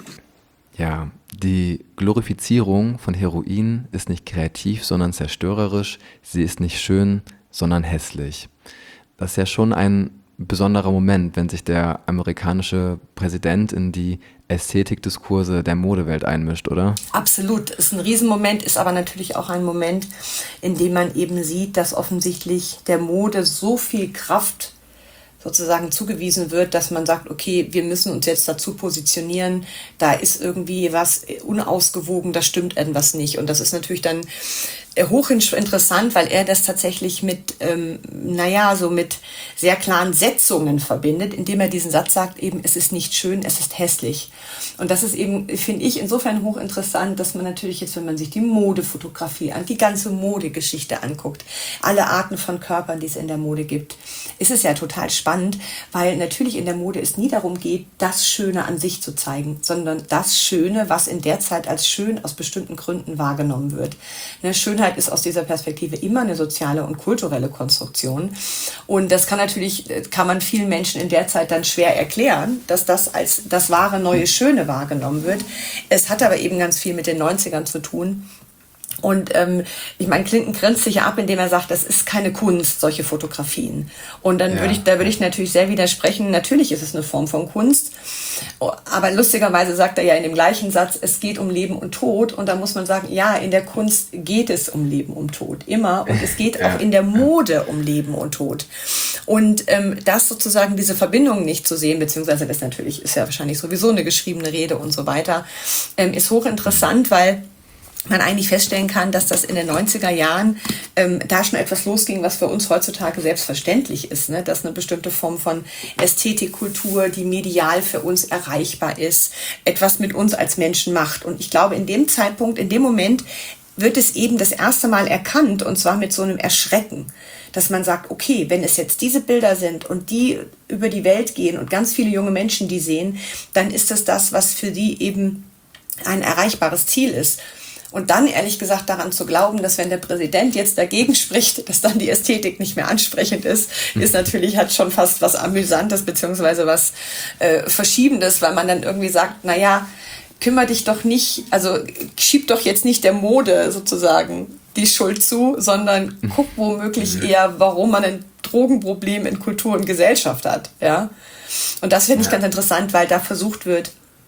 Ja, die Glorifizierung von Heroin ist nicht kreativ, sondern zerstörerisch. Sie ist nicht schön, sondern hässlich. Das ist ja schon ein besonderer Moment, wenn sich der amerikanische Präsident in die Ästhetikdiskurse der Modewelt einmischt, oder? Absolut, ist ein Riesenmoment, ist aber natürlich auch ein Moment, in dem man eben sieht, dass offensichtlich der Mode so viel Kraft sozusagen zugewiesen wird, dass man sagt, okay, wir müssen uns jetzt dazu positionieren, da ist irgendwie was unausgewogen, da stimmt irgendwas nicht. Und das ist natürlich dann hochinteressant, weil er das tatsächlich mit, ähm, naja, so mit sehr klaren Setzungen verbindet, indem er diesen Satz sagt, eben, es ist nicht schön, es ist hässlich. Und das ist eben, finde ich, insofern hochinteressant, dass man natürlich jetzt, wenn man sich die Modefotografie an, die ganze Modegeschichte anguckt, alle Arten von Körpern, die es in der Mode gibt, ist es ja total spannend, weil natürlich in der Mode es nie darum geht, das Schöne an sich zu zeigen, sondern das Schöne, was in der Zeit als schön aus bestimmten Gründen wahrgenommen wird. Eine Schönheit ist aus dieser Perspektive immer eine soziale und kulturelle Konstruktion. Und das kann natürlich, kann man vielen Menschen in der Zeit dann schwer erklären, dass das als das wahre neue Schöne wahrgenommen wird. Es hat aber eben ganz viel mit den neunzigern zu tun. Und ähm, ich meine, Clinton grenzt sich ja ab, indem er sagt, das ist keine Kunst, solche Fotografien. Und dann ja. würde ich, da würde ich natürlich sehr widersprechen. Natürlich ist es eine Form von Kunst, aber lustigerweise sagt er ja in dem gleichen Satz, es geht um Leben und Tod. Und da muss man sagen, ja, in der Kunst geht es um Leben und Tod immer. Und es geht ja. auch in der Mode um Leben und Tod. Und ähm, das sozusagen diese Verbindung nicht zu sehen, beziehungsweise das natürlich ist ja wahrscheinlich sowieso eine geschriebene Rede und so weiter, ähm, ist hochinteressant, weil man eigentlich feststellen kann, dass das in den neunziger Jahren ähm, da schon etwas losging, was für uns heutzutage selbstverständlich ist, ne? Dass eine bestimmte Form von Ästhetikkultur, die medial für uns erreichbar ist, etwas mit uns als Menschen macht. Und ich glaube, in dem Zeitpunkt, in dem Moment wird es eben das erste Mal erkannt, und zwar mit so einem Erschrecken, dass man sagt, okay, wenn es jetzt diese Bilder sind und die über die Welt gehen und ganz viele junge Menschen die sehen, dann ist es das, was für die eben ein erreichbares Ziel ist. Und dann ehrlich gesagt daran zu glauben, dass wenn der Präsident jetzt dagegen spricht, dass dann die Ästhetik nicht mehr ansprechend ist, ist natürlich, hat schon fast was Amüsantes beziehungsweise was äh, Verschiebendes, weil man dann irgendwie sagt, naja, kümmere dich doch nicht, also schieb doch jetzt nicht der Mode sozusagen die Schuld zu, sondern guck womöglich eher, warum man ein Drogenproblem in Kultur und Gesellschaft hat. Ja? Und das finde ich ganz interessant, weil da versucht wird,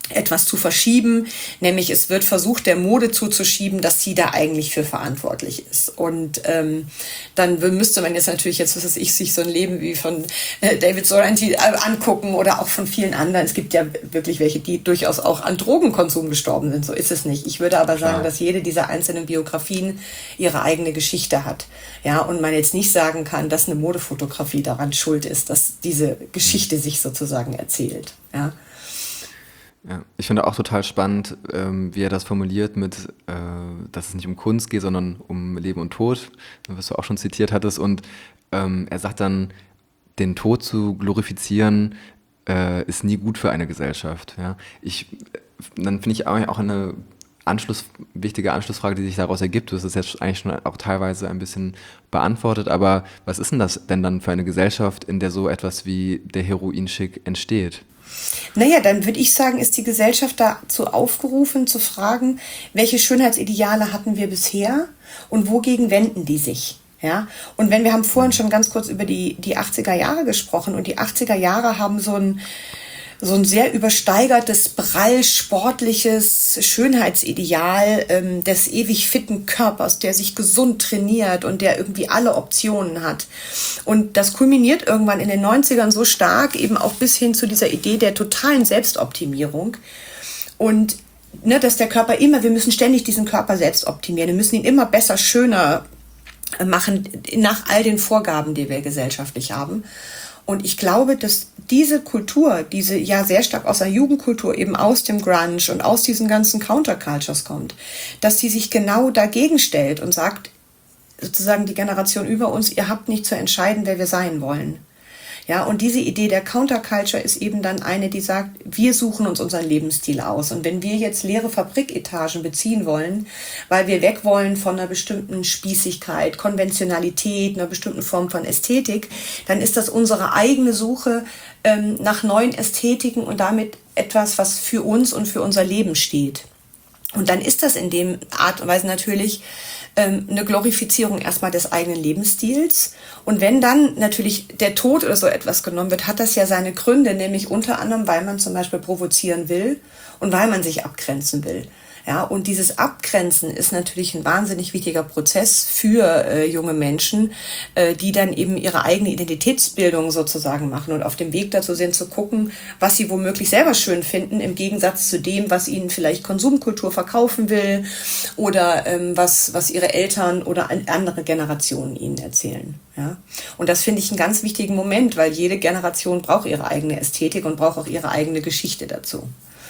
etwas zu verschieben, nämlich es wird versucht, der Mode zuzuschieben, dass sie da eigentlich für verantwortlich ist. Und ähm, dann müsste man jetzt natürlich jetzt, was weiß ich, sich so ein Leben wie von äh, David Sorrenti äh, angucken oder auch von vielen anderen. Es gibt ja wirklich welche, die durchaus auch an Drogenkonsum gestorben sind. So ist es nicht. Ich würde aber sagen, Klar. dass jede dieser einzelnen Biografien ihre eigene Geschichte hat. Ja, und man jetzt nicht sagen kann, dass eine Modefotografie daran schuld ist, dass diese Geschichte sich sozusagen erzählt. Ja. Ja, ich finde auch total spannend, ähm, wie er das formuliert mit, äh, dass es nicht um Kunst geht, sondern um Leben und Tod, was du auch schon zitiert hattest. Und ähm, er sagt dann, den Tod zu glorifizieren, äh, ist nie gut für eine Gesellschaft. Ja? Ich, dann finde ich auch, auch eine Anschluss, wichtige Anschlussfrage, die sich daraus ergibt. Du hast es jetzt eigentlich schon auch teilweise ein bisschen beantwortet, aber was ist denn das denn dann für eine Gesellschaft, in der so etwas wie der Heroinschick entsteht? Naja, dann würde ich sagen, ist die Gesellschaft dazu aufgerufen, zu fragen, welche Schönheitsideale hatten wir bisher und wogegen wenden die sich? Ja? Und wenn wir haben vorhin schon ganz kurz über die, die achtziger Jahre gesprochen und die achtziger Jahre haben so ein so ein sehr übersteigertes, prall sportliches Schönheitsideal ähm, des ewig fitten Körpers, der sich gesund trainiert und der irgendwie alle Optionen hat. Und das kulminiert irgendwann in den neunzigern so stark, eben auch bis hin zu dieser Idee der totalen Selbstoptimierung. Und ne, dass der Körper immer, wir müssen ständig diesen Körper selbst optimieren, wir müssen ihn immer besser, schöner machen, nach all den Vorgaben, die wir gesellschaftlich haben. Und ich glaube, dass diese Kultur, diese ja sehr stark aus der Jugendkultur, eben aus dem Grunge und aus diesen ganzen Countercultures kommt, dass die sich genau dagegen stellt und sagt, sozusagen die Generation über uns, ihr habt nicht zu entscheiden, wer wir sein wollen. Ja, und diese Idee der Counterculture ist eben dann eine, die sagt, wir suchen uns unseren Lebensstil aus. Und wenn wir jetzt leere Fabriketagen beziehen wollen, weil wir weg wollen von einer bestimmten Spießigkeit, Konventionalität, einer bestimmten Form von Ästhetik, dann ist das unsere eigene Suche ähm, nach neuen Ästhetiken und damit etwas, was für uns und für unser Leben steht. Und dann ist das in dem Art und Weise natürlich ähm, eine Glorifizierung erstmal des eigenen Lebensstils. Und wenn dann natürlich der Tod oder so etwas genommen wird, hat das ja seine Gründe, nämlich unter anderem, weil man zum Beispiel provozieren will und weil man sich abgrenzen will. Ja, und dieses Abgrenzen ist natürlich ein wahnsinnig wichtiger Prozess für äh, junge Menschen, äh, die dann eben ihre eigene Identitätsbildung sozusagen machen und auf dem Weg dazu sind, zu gucken, was sie womöglich selber schön finden, im Gegensatz zu dem, was ihnen vielleicht Konsumkultur verkaufen will oder ähm, was, was ihre Eltern oder andere Generationen ihnen erzählen. Ja? Und das finde ich einen ganz wichtigen Moment, weil jede Generation braucht ihre eigene Ästhetik und braucht auch ihre eigene Geschichte dazu.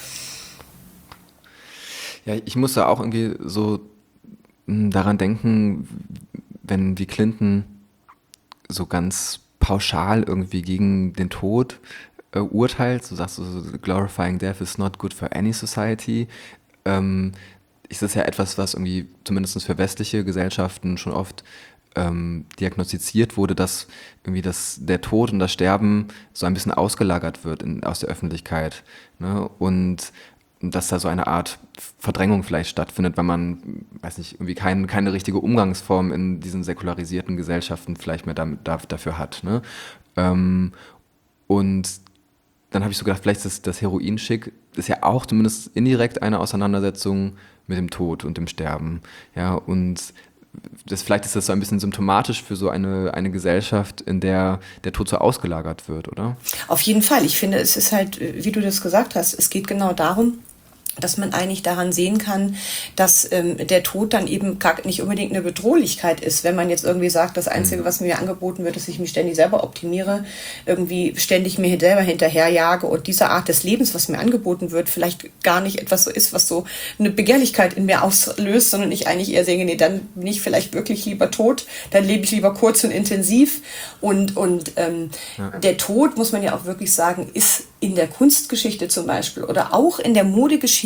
Ja, ich musste auch irgendwie so daran denken, wenn wie Clinton so ganz pauschal irgendwie gegen den Tod äh, urteilt, so sagst du, so, glorifying death is not good for any society, ähm, ist das ja etwas, was irgendwie zumindest für westliche Gesellschaften schon oft ähm, diagnostiziert wurde, dass irgendwie das, der Tod und das Sterben so ein bisschen ausgelagert wird in, aus der Öffentlichkeit, ne? Und dass da so eine Art Verdrängung vielleicht stattfindet, weil man, weiß nicht, irgendwie kein, keine richtige Umgangsform in diesen säkularisierten Gesellschaften vielleicht mehr damit, da, dafür hat. Ne? Ähm, und dann habe ich so gedacht, vielleicht ist das Heroinschick ist ja auch zumindest indirekt eine Auseinandersetzung mit dem Tod und dem Sterben. Ja, und das, vielleicht ist das so ein bisschen symptomatisch für so eine, eine Gesellschaft, in der der Tod so ausgelagert wird, oder? Auf jeden Fall. Ich finde, es ist halt, wie du das gesagt hast, es geht genau darum, dass man eigentlich daran sehen kann, dass ähm, der Tod dann eben gar nicht unbedingt eine Bedrohlichkeit ist. Wenn man jetzt irgendwie sagt, das Einzige, was mir angeboten wird, dass ich mich ständig selber optimiere, irgendwie ständig mir selber hinterherjage und diese Art des Lebens, was mir angeboten wird, vielleicht gar nicht etwas so ist, was so eine Begehrlichkeit in mir auslöst, sondern ich eigentlich eher sage, nee, dann bin ich vielleicht wirklich lieber tot, dann lebe ich lieber kurz und intensiv. Und, und ähm, ja. Der Tod, muss man ja auch wirklich sagen, ist in der Kunstgeschichte zum Beispiel oder auch in der Modegeschichte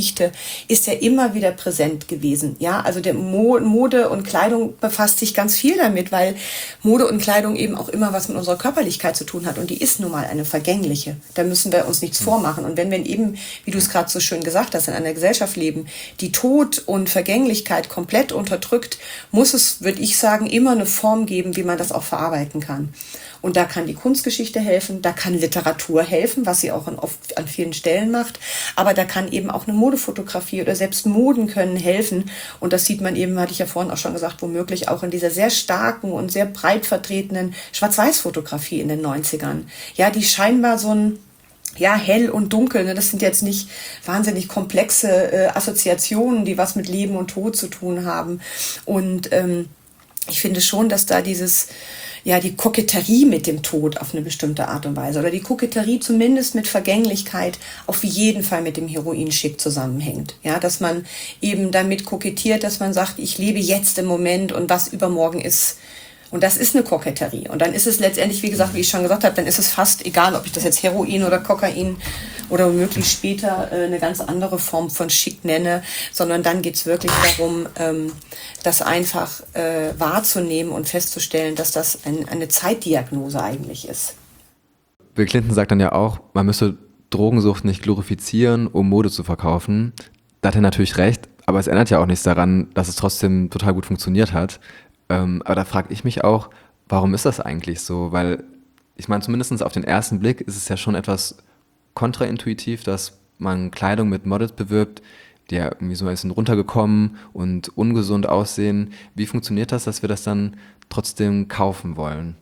Geschichte ist ja immer wieder präsent gewesen. Ja, also der Mo- Mode und Kleidung befasst sich ganz viel damit, weil Mode und Kleidung eben auch immer was mit unserer Körperlichkeit zu tun hat und die ist nun mal eine vergängliche. Da müssen wir uns nichts vormachen. Und wenn wir eben, wie du es gerade so schön gesagt hast, in einer Gesellschaft leben, die Tod und Vergänglichkeit komplett unterdrückt, muss es, würde ich sagen, immer eine Form geben, wie man das auch verarbeiten kann. Und da kann die Kunstgeschichte helfen, da kann Literatur helfen, was sie auch an, oft, an vielen Stellen macht. Aber da kann eben auch eine Modefotografie oder selbst Moden können helfen. Und das sieht man eben, hatte ich ja vorhin auch schon gesagt, womöglich auch in dieser sehr starken und sehr breit vertretenen Schwarz-Weiß-Fotografie in den neunzigern. Ja, die scheinbar so ein ja, hell und dunkel, ne? Das sind jetzt nicht wahnsinnig komplexe äh, Assoziationen, die was mit Leben und Tod zu tun haben. Und ähm, ich finde schon, dass da dieses, ja, die Koketterie mit dem Tod auf eine bestimmte Art und Weise oder die Koketterie zumindest mit Vergänglichkeit auf jeden Fall mit dem Heroinschick zusammenhängt. Ja, dass man eben damit kokettiert, dass man sagt, ich lebe jetzt im Moment und was übermorgen ist. Und das ist eine Koketterie. Und dann ist es letztendlich, wie gesagt, wie ich schon gesagt habe, dann ist es fast egal, ob ich das jetzt Heroin oder Kokain oder womöglich später äh, eine ganz andere Form von Schick nenne, sondern dann geht's wirklich darum, ähm, das einfach äh, wahrzunehmen und festzustellen, dass das ein, eine Zeitdiagnose eigentlich ist. Bill Clinton sagt dann ja auch, man müsse Drogensucht nicht glorifizieren, um Mode zu verkaufen. Da hat er natürlich recht, aber es ändert ja auch nichts daran, dass es trotzdem total gut funktioniert hat. Ähm, aber da frage ich mich auch, warum ist das eigentlich so? Weil, ich meine, zumindest auf den ersten Blick ist es ja schon etwas kontraintuitiv, dass man Kleidung mit Models bewirbt, die ja irgendwie so ein bisschen runtergekommen und ungesund aussehen. Wie funktioniert das, dass wir das dann trotzdem kaufen wollen?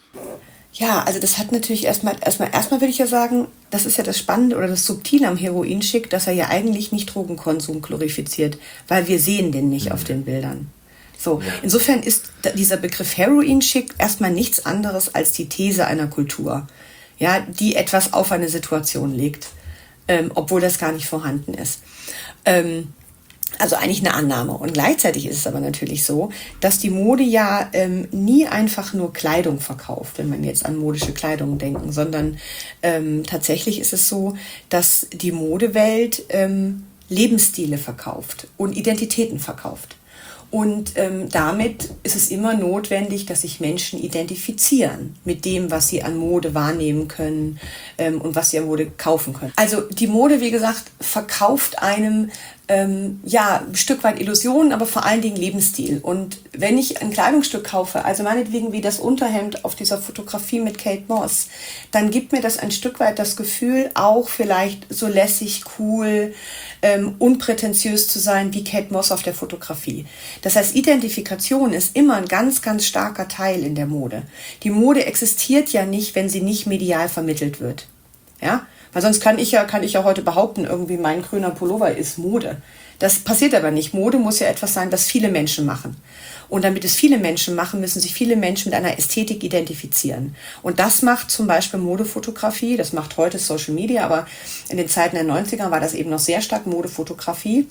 Ja, also das hat natürlich erstmal, erstmal, erstmal würde ich ja sagen, das ist ja das Spannende oder das Subtile am Heroinschick, dass er ja eigentlich nicht Drogenkonsum glorifiziert, weil wir sehen den nicht mhm. auf den Bildern. So, insofern ist dieser Begriff Heroinschick erstmal nichts anderes als die These einer Kultur, ja, die etwas auf eine Situation legt, ähm, obwohl das gar nicht vorhanden ist. Ähm, also eigentlich eine Annahme. Und gleichzeitig ist es aber natürlich so, dass die Mode ja ähm, nie einfach nur Kleidung verkauft, wenn man jetzt an modische Kleidung denken, sondern ähm, tatsächlich ist es so, dass die Modewelt ähm, Lebensstile verkauft und Identitäten verkauft. Und ähm, damit ist es immer notwendig, dass sich Menschen identifizieren mit dem, was sie an Mode wahrnehmen können ähm, und was sie an Mode kaufen können. Also die Mode, wie gesagt, verkauft einem ähm, ja ein Stück weit Illusionen, aber vor allen Dingen Lebensstil. Und wenn ich ein Kleidungsstück kaufe, also meinetwegen wie das Unterhemd auf dieser Fotografie mit Kate Moss, dann gibt mir das ein Stück weit das Gefühl, auch vielleicht so lässig, cool, ähm, unprätentiös zu sein wie Kate Moss auf der Fotografie. Das heißt, Identifikation ist immer ein ganz, ganz starker Teil in der Mode. Die Mode existiert ja nicht, wenn sie nicht medial vermittelt wird. Ja? Weil sonst kann ich ja, kann ich ja heute behaupten, irgendwie mein grüner Pullover ist Mode. Das passiert aber nicht. Mode muss ja etwas sein, das viele Menschen machen. Und damit es viele Menschen machen, müssen sich viele Menschen mit einer Ästhetik identifizieren. Und das macht zum Beispiel Modefotografie, das macht heute Social Media, aber in den Zeiten der neunziger war das eben noch sehr stark Modefotografie.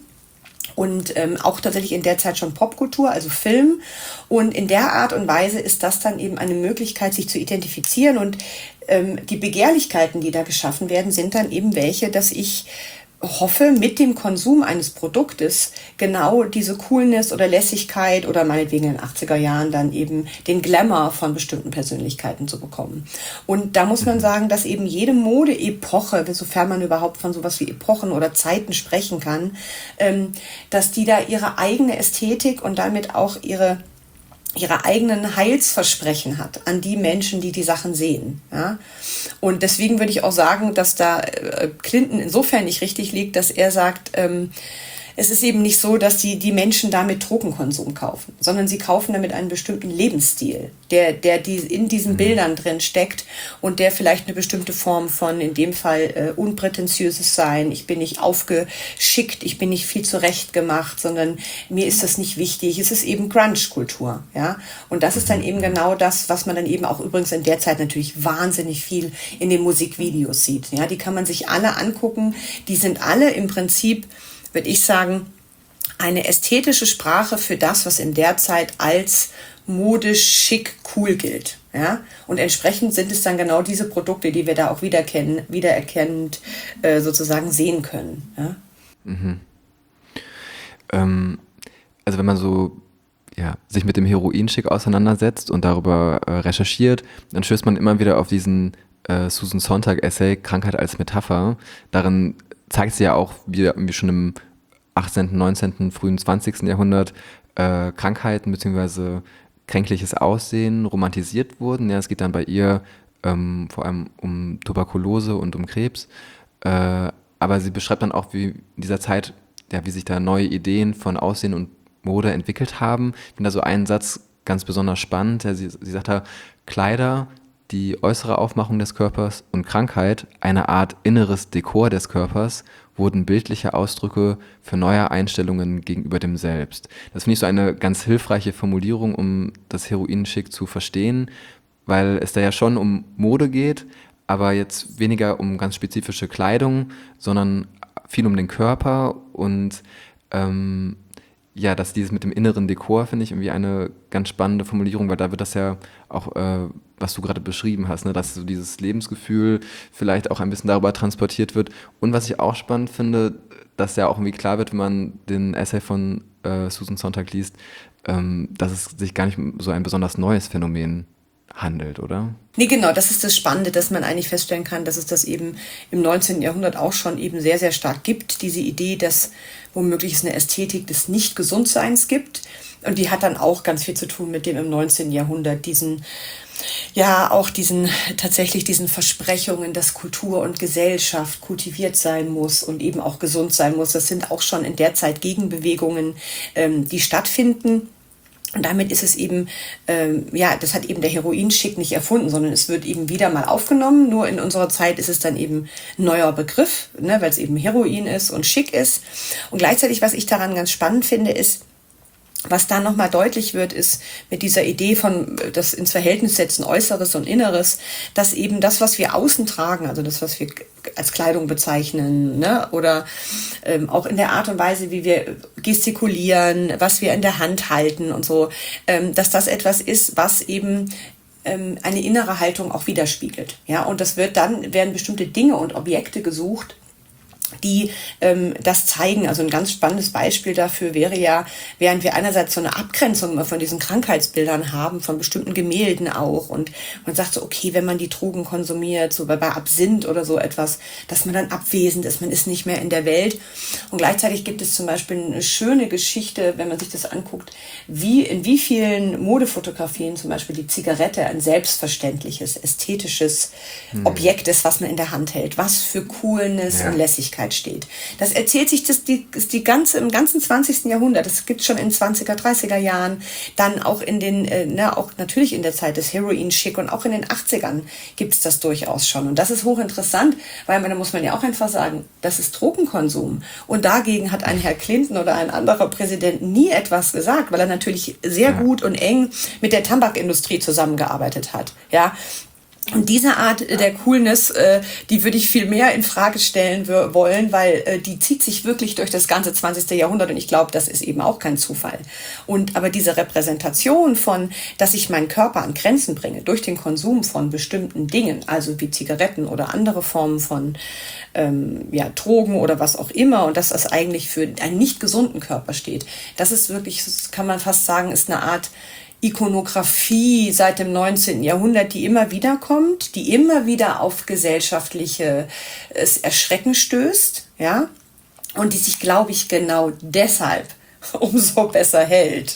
Und ähm, auch tatsächlich in der Zeit schon Popkultur, also Film. Und in der Art und Weise ist das dann eben eine Möglichkeit, sich zu identifizieren. Und ähm, die Begehrlichkeiten, die da geschaffen werden, sind dann eben welche, dass ich hoffe, mit dem Konsum eines Produktes genau diese Coolness oder Lässigkeit oder meinetwegen in den achtziger Jahren dann eben den Glamour von bestimmten Persönlichkeiten zu bekommen. Und da muss man sagen, dass eben jede Mode-Epoche, sofern man überhaupt von sowas wie Epochen oder Zeiten sprechen kann, ähm, dass die da ihre eigene Ästhetik und damit auch ihre ihre eigenen Heilsversprechen hat an die Menschen, die die Sachen sehen. Ja? Und deswegen würde ich auch sagen, dass da äh, Clinton insofern nicht richtig liegt, dass er sagt, ähm, es ist eben nicht so, dass die, die Menschen damit Drogenkonsum kaufen, sondern sie kaufen damit einen bestimmten Lebensstil, der, der die in diesen Bildern drin steckt und der vielleicht eine bestimmte Form von, in dem Fall, äh, unprätentiöses Sein. Ich bin nicht aufgeschickt, ich bin nicht viel zurechtgemacht, sondern mir ist das nicht wichtig. Es ist eben Grunge-Kultur, ja. Und das ist dann eben genau das, was man dann eben auch übrigens in der Zeit natürlich wahnsinnig viel in den Musikvideos sieht. Ja, die kann man sich alle angucken. Die sind alle im Prinzip, würde ich sagen, eine ästhetische Sprache für das, was in der Zeit als modisch, schick, cool gilt. Ja? Und entsprechend sind es dann genau diese Produkte, die wir da auch wiedererkennen, wiedererkennend äh, sozusagen sehen können. Ja? Mhm. Ähm, also wenn man so ja, sich mit dem Heroinschick auseinandersetzt und darüber äh, recherchiert, dann stößt man immer wieder auf diesen äh, Susan Sontag-Essay Krankheit als Metapher. Darin zeigt sie ja auch, wie, wie schon im achtzehnten., neunzehnten., frühen zwanzigsten. Jahrhundert äh, Krankheiten bzw. kränkliches Aussehen romantisiert wurden. Ja, es geht dann bei ihr ähm, vor allem um Tuberkulose und um Krebs. Äh, aber sie beschreibt dann auch, wie in dieser Zeit, ja, wie sich da neue Ideen von Aussehen und Mode entwickelt haben. Ich finde da so einen Satz ganz besonders spannend. Ja, sie, sie sagt da, Kleider, die äußere Aufmachung des Körpers und Krankheit, eine Art inneres Dekor des Körpers, wurden bildliche Ausdrücke für neue Einstellungen gegenüber dem Selbst. Das finde ich so eine ganz hilfreiche Formulierung, um das Heroinschick zu verstehen, weil es da ja schon um Mode geht, aber jetzt weniger um ganz spezifische Kleidung, sondern viel um den Körper und ähm, ja, dass dieses mit dem inneren Dekor finde ich irgendwie eine ganz spannende Formulierung, weil da wird das ja auch, äh, was du gerade beschrieben hast, ne, dass so dieses Lebensgefühl vielleicht auch ein bisschen darüber transportiert wird. Und was ich auch spannend finde, dass ja auch irgendwie klar wird, wenn man den Essay von äh, Susan Sontag liest, ähm, dass es sich gar nicht um so ein besonders neues Phänomen handelt, oder? Nee, genau, das ist das Spannende, dass man eigentlich feststellen kann, dass es das eben im neunzehnten. Jahrhundert auch schon eben sehr, sehr stark gibt. Diese Idee, dass womöglich es eine Ästhetik des Nicht-Gesundseins gibt. Und die hat dann auch ganz viel zu tun mit dem im neunzehnten. Jahrhundert, diesen, ja, auch diesen, tatsächlich diesen Versprechungen, dass Kultur und Gesellschaft kultiviert sein muss und eben auch gesund sein muss. Das sind auch schon in der Zeit Gegenbewegungen, ähm, die stattfinden. Und damit ist es eben, ähm, ja, das hat eben der Heroinschick nicht erfunden, sondern es wird eben wieder mal aufgenommen. Nur in unserer Zeit ist es dann eben ein neuer Begriff, ne, weil es eben Heroin ist und schick ist. Und gleichzeitig, was ich daran ganz spannend finde, ist, was da nochmal deutlich wird, ist mit dieser Idee von das ins Verhältnis setzen, Äußeres und Inneres, dass eben das, was wir außen tragen, also das, was wir als Kleidung bezeichnen, ne, oder ähm, auch in der Art und Weise, wie wir gestikulieren, was wir in der Hand halten und so, ähm, dass das etwas ist, was eben ähm, eine innere Haltung auch widerspiegelt. Ja, und das wird dann, werden bestimmte Dinge und Objekte gesucht, die ähm, das zeigen. Also ein ganz spannendes Beispiel dafür wäre ja, während wir einerseits so eine Abgrenzung immer von diesen Krankheitsbildern haben, von bestimmten Gemälden auch, und man sagt so, okay, wenn man die Drogen konsumiert, so bei, bei Absinth oder so etwas, dass man dann abwesend ist, man ist nicht mehr in der Welt. Und gleichzeitig gibt es zum Beispiel eine schöne Geschichte, wenn man sich das anguckt, wie in wie vielen Modefotografien zum Beispiel die Zigarette ein selbstverständliches, ästhetisches hm. Objekt ist, was man in der Hand hält, was für Coolness ja. und Lässigkeit steht. Das erzählt sich das die, die ganze, im ganzen zwanzigsten. Jahrhundert. Das gibt es schon in zwanziger, dreißiger Jahren, dann auch in den, äh, na, auch natürlich in der Zeit des Heroin-Schick und auch in den achtzigern gibt es das durchaus schon. Und das ist hochinteressant, weil man, da muss man ja auch einfach sagen, das ist Drogenkonsum. Und dagegen hat ein Herr Clinton oder ein anderer Präsident nie etwas gesagt, weil er natürlich sehr ja. gut und eng mit der Tabakindustrie zusammengearbeitet hat. Ja. Und diese Art der Coolness, äh, die würde ich viel mehr in Frage stellen w- wollen, weil äh, die zieht sich wirklich durch das ganze zwanzigste. Jahrhundert und ich glaube, das ist eben auch kein Zufall. Und aber diese Repräsentation von, dass ich meinen Körper an Grenzen bringe durch den Konsum von bestimmten Dingen, also wie Zigaretten oder andere Formen von ähm, ja, Drogen oder was auch immer, und dass das eigentlich für einen nicht gesunden Körper steht, das ist wirklich, das kann man fast sagen, ist eine Art Ikonografie seit dem neunzehnten. Jahrhundert, die immer wieder kommt, die immer wieder auf gesellschaftliches Erschrecken stößt, ja, und die sich, glaube ich, genau deshalb umso besser hält.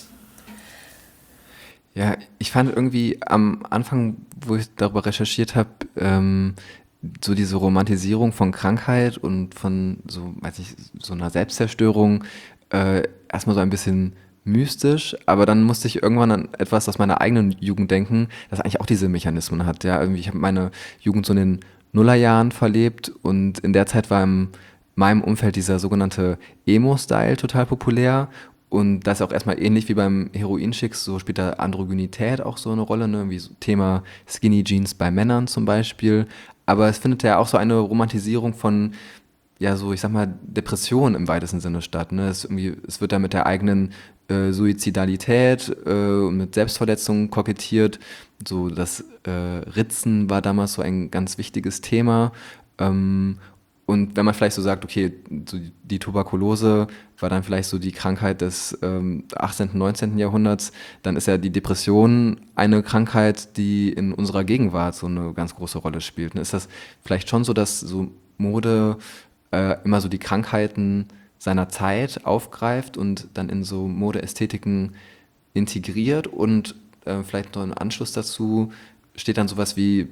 Ja, ich fand irgendwie am Anfang, wo ich darüber recherchiert habe, ähm, so diese Romantisierung von Krankheit und von so, weiß ich, so einer Selbstzerstörung äh, erstmal so ein bisschen mystisch, aber dann musste ich irgendwann an etwas aus meiner eigenen Jugend denken, das eigentlich auch diese Mechanismen hat. Ja, irgendwie, ich habe meine Jugend so in den Nullerjahren verlebt und in der Zeit war in meinem Umfeld dieser sogenannte Emo-Style total populär. Und das ist auch erstmal ähnlich wie beim Heroinschick, so spielt da Androgynität auch so eine Rolle, ne? Wie so Thema Skinny Jeans bei Männern zum Beispiel. Aber es findet ja auch so eine Romantisierung von, ja, so, ich sag mal, Depression im weitesten Sinne statt. Ne? Es, irgendwie, es wird da mit der eigenen äh, Suizidalität äh, und mit Selbstverletzungen kokettiert. So das äh, Ritzen war damals so ein ganz wichtiges Thema. Ähm, Und wenn man vielleicht so sagt, okay, so die Tuberkulose war dann vielleicht so die Krankheit des ähm, achtzehnten., neunzehnten. Jahrhunderts, dann ist ja die Depression eine Krankheit, die in unserer Gegenwart so eine ganz große Rolle spielt. Und ist das vielleicht schon so, dass so Mode äh, immer so die Krankheiten seiner Zeit aufgreift und dann in so Modeästhetiken integriert und äh, vielleicht noch im Anschluss dazu steht dann sowas wie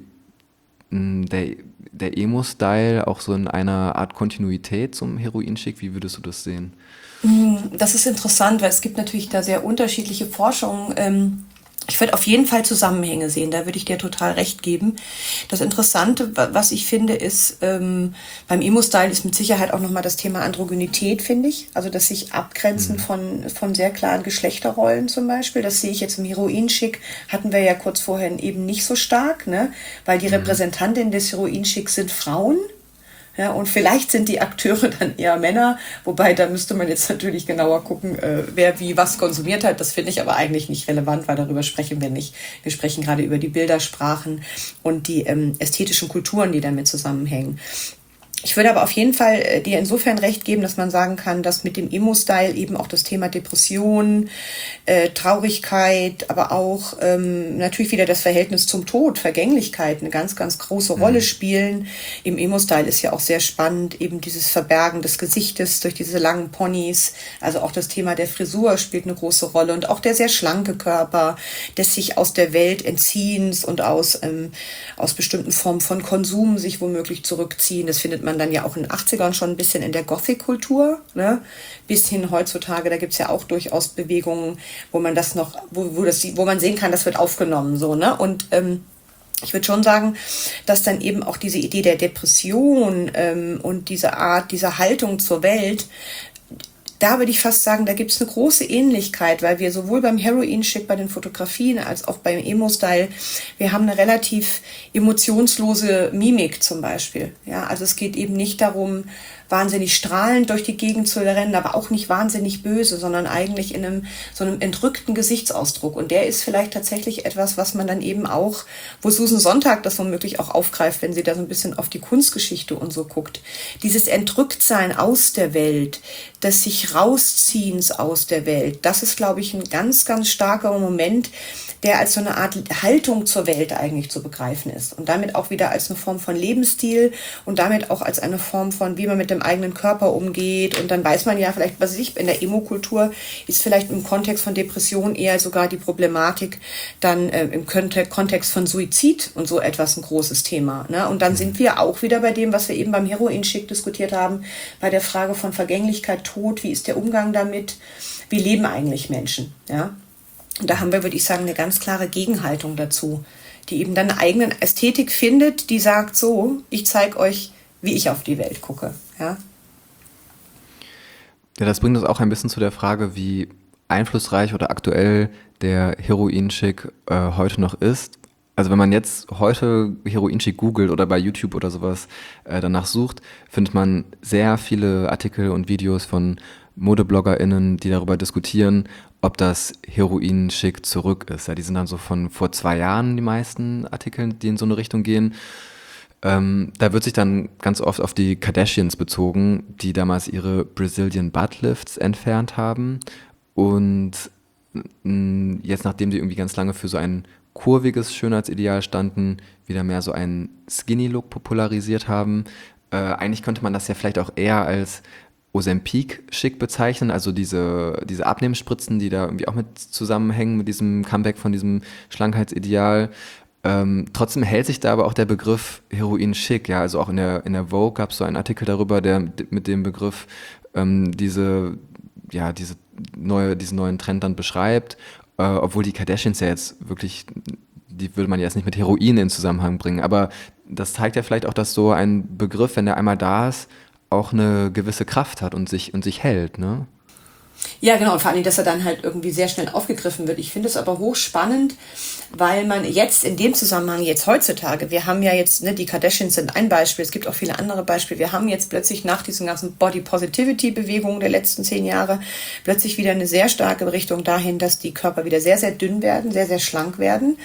Der, der Emo-Style auch so in einer Art Kontinuität zum Heroin-Chic? Wie würdest du das sehen? Das ist interessant, weil es gibt natürlich da sehr unterschiedliche Forschungen. Ähm, Ich würde auf jeden Fall Zusammenhänge sehen, da würde ich dir total recht geben. Das Interessante, was ich finde, ist, ähm, beim Emo-Style ist mit Sicherheit auch nochmal das Thema Androgynität, finde ich. Also das sich abgrenzen von, von sehr klaren Geschlechterrollen zum Beispiel. Das sehe ich jetzt im Heroin-Chic, hatten wir ja kurz vorher eben nicht so stark, ne? Weil die Repräsentantinnen des Heroin-Chics sind Frauen. Ja, und vielleicht sind die Akteure dann eher Männer, wobei da müsste man jetzt natürlich genauer gucken, äh, wer wie was konsumiert hat. Das finde ich aber eigentlich nicht relevant, weil darüber sprechen wir nicht. Wir sprechen gerade über die Bildersprachen und die ähm, ästhetischen Kulturen, die damit zusammenhängen. Ich würde aber auf jeden Fall äh, dir insofern recht geben, dass man sagen kann, dass mit dem Emo-Style eben auch das Thema Depression, äh, Traurigkeit, aber auch ähm, natürlich wieder das Verhältnis zum Tod, Vergänglichkeit eine ganz, ganz große Rolle spielen. Im Emo-Style ist ja auch sehr spannend eben dieses Verbergen des Gesichtes durch diese langen Ponys. Also auch das Thema der Frisur spielt eine große Rolle und auch der sehr schlanke Körper, des sich aus der Welt entziehens und aus, ähm, aus bestimmten Formen von Konsum sich womöglich zurückziehen. Das findet man dann ja auch in den achtzigern schon ein bisschen in der Gothic-Kultur, ne? Bis hin heutzutage, da gibt's ja auch durchaus Bewegungen, wo man das noch, wo, wo, das, wo man sehen kann, das wird aufgenommen, so, ne? Und ähm, ich würde schon sagen, dass dann eben auch diese Idee der Depression ähm, und diese Art, diese Haltung zur Welt, da würde ich fast sagen, da gibt es eine große Ähnlichkeit, weil wir sowohl beim Heroin-Chic, bei den Fotografien, als auch beim Emo-Style, wir haben eine relativ emotionslose Mimik zum Beispiel. Ja, also es geht eben nicht darum, wahnsinnig strahlend durch die Gegend zu rennen, aber auch nicht wahnsinnig böse, sondern eigentlich in einem so einem entrückten Gesichtsausdruck. Und der ist vielleicht tatsächlich etwas, was man dann eben auch, wo Susan Sontag das womöglich auch aufgreift, wenn sie da so ein bisschen auf die Kunstgeschichte und so guckt. Dieses Entrücktsein aus der Welt, des sich Rausziehens aus der Welt, das ist, glaube ich, ein ganz, ganz starker Moment, der als so eine Art Haltung zur Welt eigentlich zu begreifen ist. Und damit auch wieder als eine Form von Lebensstil und damit auch als eine Form von, wie man mit dem eigenen Körper umgeht. Und dann weiß man ja vielleicht, was weiß ich, in der Emo-Kultur ist vielleicht im Kontext von Depression eher sogar die Problematik dann äh, im Kontext von Suizid und so etwas ein großes Thema. Ne? Und dann sind wir auch wieder bei dem, was wir eben beim Heroin-Chic diskutiert haben, bei der Frage von Vergänglichkeit, Tod, wie ist der Umgang damit, wie leben eigentlich Menschen, ja? Und da haben wir, würde ich sagen, eine ganz klare Gegenhaltung dazu, die eben dann eine eigene Ästhetik findet, die sagt so, ich zeige euch, wie ich auf die Welt gucke. Ja? Ja, das bringt uns auch ein bisschen zu der Frage, wie einflussreich oder aktuell der Heroin-Chic äh, heute noch ist. Also wenn man jetzt heute Heroin-Chic googelt oder bei YouTube oder sowas äh, danach sucht, findet man sehr viele Artikel und Videos von ModebloggerInnen, die darüber diskutieren, ob das Heroin-Chic zurück ist. Ja, die sind dann so von vor zwei Jahren, die meisten Artikel, die in so eine Richtung gehen. Ähm, da wird sich dann ganz oft auf die Kardashians bezogen, die damals ihre Brazilian Butt Lifts entfernt haben und mh, jetzt, nachdem sie irgendwie ganz lange für so ein kurviges Schönheitsideal standen, wieder mehr so einen Skinny-Look popularisiert haben. Äh, eigentlich könnte man das ja vielleicht auch eher als Ozempic-Chic bezeichnen, also diese, diese Abnehmspritzen, die da irgendwie auch mit zusammenhängen mit diesem Comeback von diesem Schlankheitsideal. Ähm, trotzdem hält sich da aber auch der Begriff Heroin-Chic, ja, also auch in der, in der Vogue gab es so einen Artikel darüber, der mit dem Begriff ähm, diese, ja, diese neue, diesen neuen Trend dann beschreibt, äh, obwohl die Kardashians ja jetzt wirklich, die würde man jetzt nicht mit Heroin in Zusammenhang bringen, aber das zeigt ja vielleicht auch, dass so ein Begriff, wenn der einmal da ist, auch eine gewisse Kraft hat und sich, und sich hält, ne? Ja, genau, und vor allem, dass er dann halt irgendwie sehr schnell aufgegriffen wird. Ich finde es aber hochspannend, weil man jetzt in dem Zusammenhang, jetzt heutzutage, wir haben ja jetzt, ne, die Kardashians sind ein Beispiel, es gibt auch viele andere Beispiele, wir haben jetzt plötzlich nach diesen ganzen Body-Positivity-Bewegungen der letzten zehn Jahre plötzlich wieder eine sehr starke Richtung dahin, dass die Körper wieder sehr, sehr dünn werden, sehr, sehr schlank werden.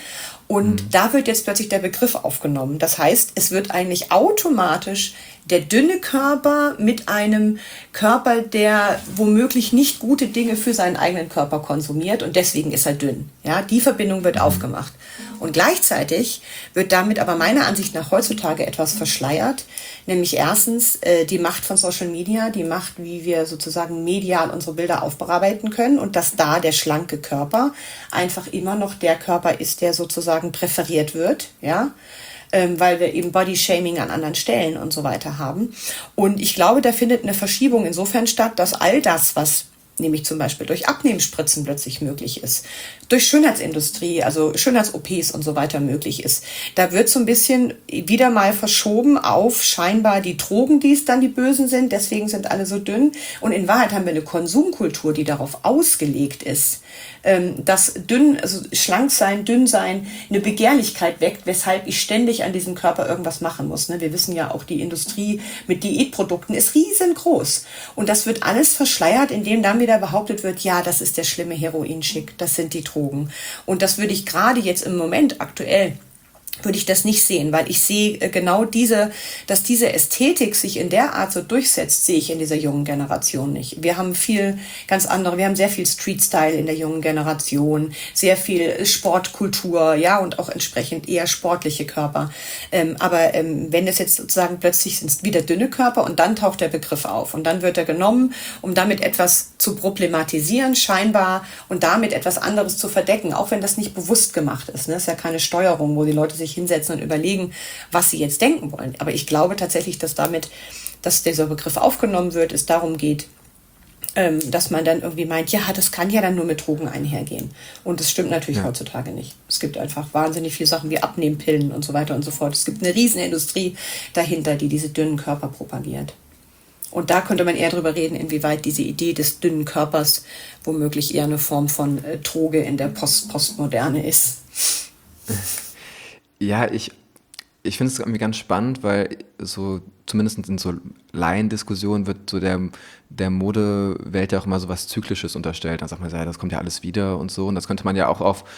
Und mhm. da wird jetzt plötzlich der Begriff aufgenommen. Das heißt, es wird eigentlich automatisch der dünne Körper mit einem Körper, der womöglich nicht gute Dinge für seinen eigenen Körper konsumiert und deswegen ist er dünn. Ja, die Verbindung wird mhm. aufgemacht. Und gleichzeitig wird damit aber meiner Ansicht nach heutzutage etwas verschleiert, nämlich erstens äh, die Macht von Social Media, die Macht, wie wir sozusagen medial unsere Bilder aufbearbeiten können und dass da der schlanke Körper einfach immer noch der Körper ist, der sozusagen präferiert wird, ja, ähm, weil wir eben Body-Shaming an anderen Stellen und so weiter haben. Und ich glaube, da findet eine Verschiebung insofern statt, dass all das, was nämlich zum Beispiel durch Abnehmspritzen plötzlich möglich ist, durch Schönheitsindustrie, also Schönheits-O Ps und so weiter möglich ist. Da wird so ein bisschen wieder mal verschoben auf scheinbar die Drogen, die es dann die Bösen sind, deswegen sind alle so dünn. Und in Wahrheit haben wir eine Konsumkultur, die darauf ausgelegt ist, dass dünn, also schlank sein, dünn sein, eine Begehrlichkeit weckt, weshalb ich ständig an diesem Körper irgendwas machen muss. Wir wissen ja auch, die Industrie mit Diätprodukten ist riesengroß. Und das wird alles verschleiert, indem dann wieder behauptet wird, ja, das ist der schlimme Heroinschick, das sind die Drogen. Und das würde ich gerade jetzt im Moment aktuell würde ich das nicht sehen, weil ich sehe genau diese, dass diese Ästhetik sich in der Art so durchsetzt, sehe ich in dieser jungen Generation nicht. Wir haben viel ganz andere, wir haben sehr viel Street-Style in der jungen Generation, sehr viel Sportkultur, ja, und auch entsprechend eher sportliche Körper. Ähm, aber ähm, wenn es jetzt sozusagen plötzlich sind es wieder dünne Körper und dann taucht der Begriff auf und dann wird er genommen, um damit etwas zu problematisieren, scheinbar, und damit etwas anderes zu verdecken, auch wenn das nicht bewusst gemacht ist. Ne? Das ist ja keine Steuerung, wo die Leute sich hinsetzen und überlegen, was sie jetzt denken wollen. Aber ich glaube tatsächlich, dass damit, dass dieser Begriff aufgenommen wird, es darum geht, ähm, dass man dann irgendwie meint, ja, das kann ja dann nur mit Drogen einhergehen. Und das stimmt natürlich ja. heutzutage nicht. Es gibt einfach wahnsinnig viele Sachen wie Abnehmpillen und so weiter und so fort. Es gibt eine riesen Industrie dahinter, die diese dünnen Körper propagiert. Und da könnte man eher drüber reden, inwieweit diese Idee des dünnen Körpers womöglich eher eine Form von äh, Droge in der Post- Postmoderne ist. Ja, ich, ich finde es irgendwie ganz spannend, weil so zumindest in so Laiendiskussionen wird so der, der Modewelt ja auch immer so was Zyklisches unterstellt. Dann sagt man, ja, das kommt ja alles wieder und so. Und das könnte man ja auch auf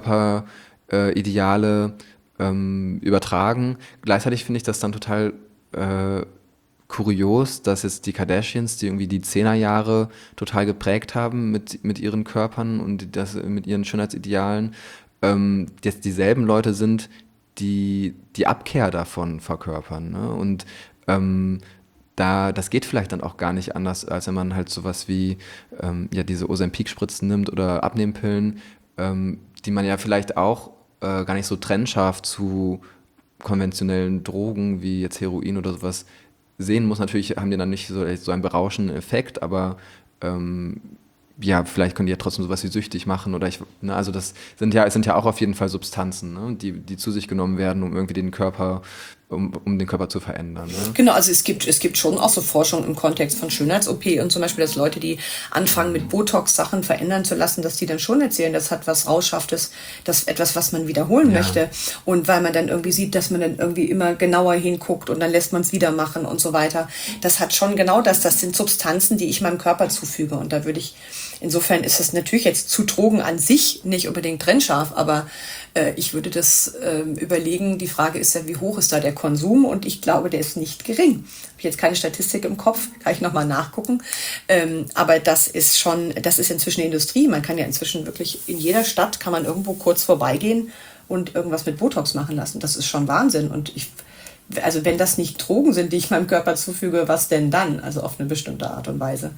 Körperideale äh, ähm, übertragen. Gleichzeitig finde ich das dann total äh, kurios, dass jetzt die Kardashians, die irgendwie die Zehnerjahre total geprägt haben mit, mit ihren Körpern und das mit ihren Schönheitsidealen, ähm, jetzt dieselben Leute sind, die die Abkehr davon verkörpern. Ne? Und ähm, da, das geht vielleicht dann auch gar nicht anders, als wenn man halt sowas wie ähm, ja, diese Ozempic-Spritzen nimmt oder Abnehmpillen, ähm, die man ja vielleicht auch äh, gar nicht so trennscharf zu konventionellen Drogen wie jetzt Heroin oder sowas sehen muss. Natürlich haben die dann nicht so, so einen berauschenden Effekt, aber ähm, ja, vielleicht können die ja trotzdem sowas wie süchtig machen oder ich, ne, also das sind ja, es sind ja auch auf jeden Fall Substanzen, ne, die, die zu sich genommen werden, um irgendwie den Körper, um, um den Körper zu verändern. Ne? Genau, also es gibt, es gibt schon auch so Forschung im Kontext von Schönheits-O P und zum Beispiel, dass Leute, die anfangen mit Botox Sachen verändern zu lassen, dass die dann schon erzählen, das hat was Rauschhaftes, das etwas, was man wiederholen ja. möchte. Und weil man dann irgendwie sieht, dass man dann irgendwie immer genauer hinguckt und dann lässt man es wieder machen und so weiter. Das hat schon genau das, das sind Substanzen, die ich meinem Körper zufüge und da würde ich insofern ist es natürlich jetzt zu Drogen an sich nicht unbedingt trennscharf, aber äh, ich würde das äh, überlegen. Die Frage ist ja, wie hoch ist da der Konsum? Und ich glaube, der ist nicht gering. Habe ich jetzt keine Statistik im Kopf, kann ich nochmal nachgucken. Ähm, aber das ist schon, das ist inzwischen Industrie. Man kann ja inzwischen wirklich in jeder Stadt, kann man irgendwo kurz vorbeigehen und irgendwas mit Botox machen lassen. Das ist schon Wahnsinn. Und ich, also wenn das nicht Drogen sind, die ich meinem Körper zufüge, was denn dann? Also auf eine bestimmte Art und Weise.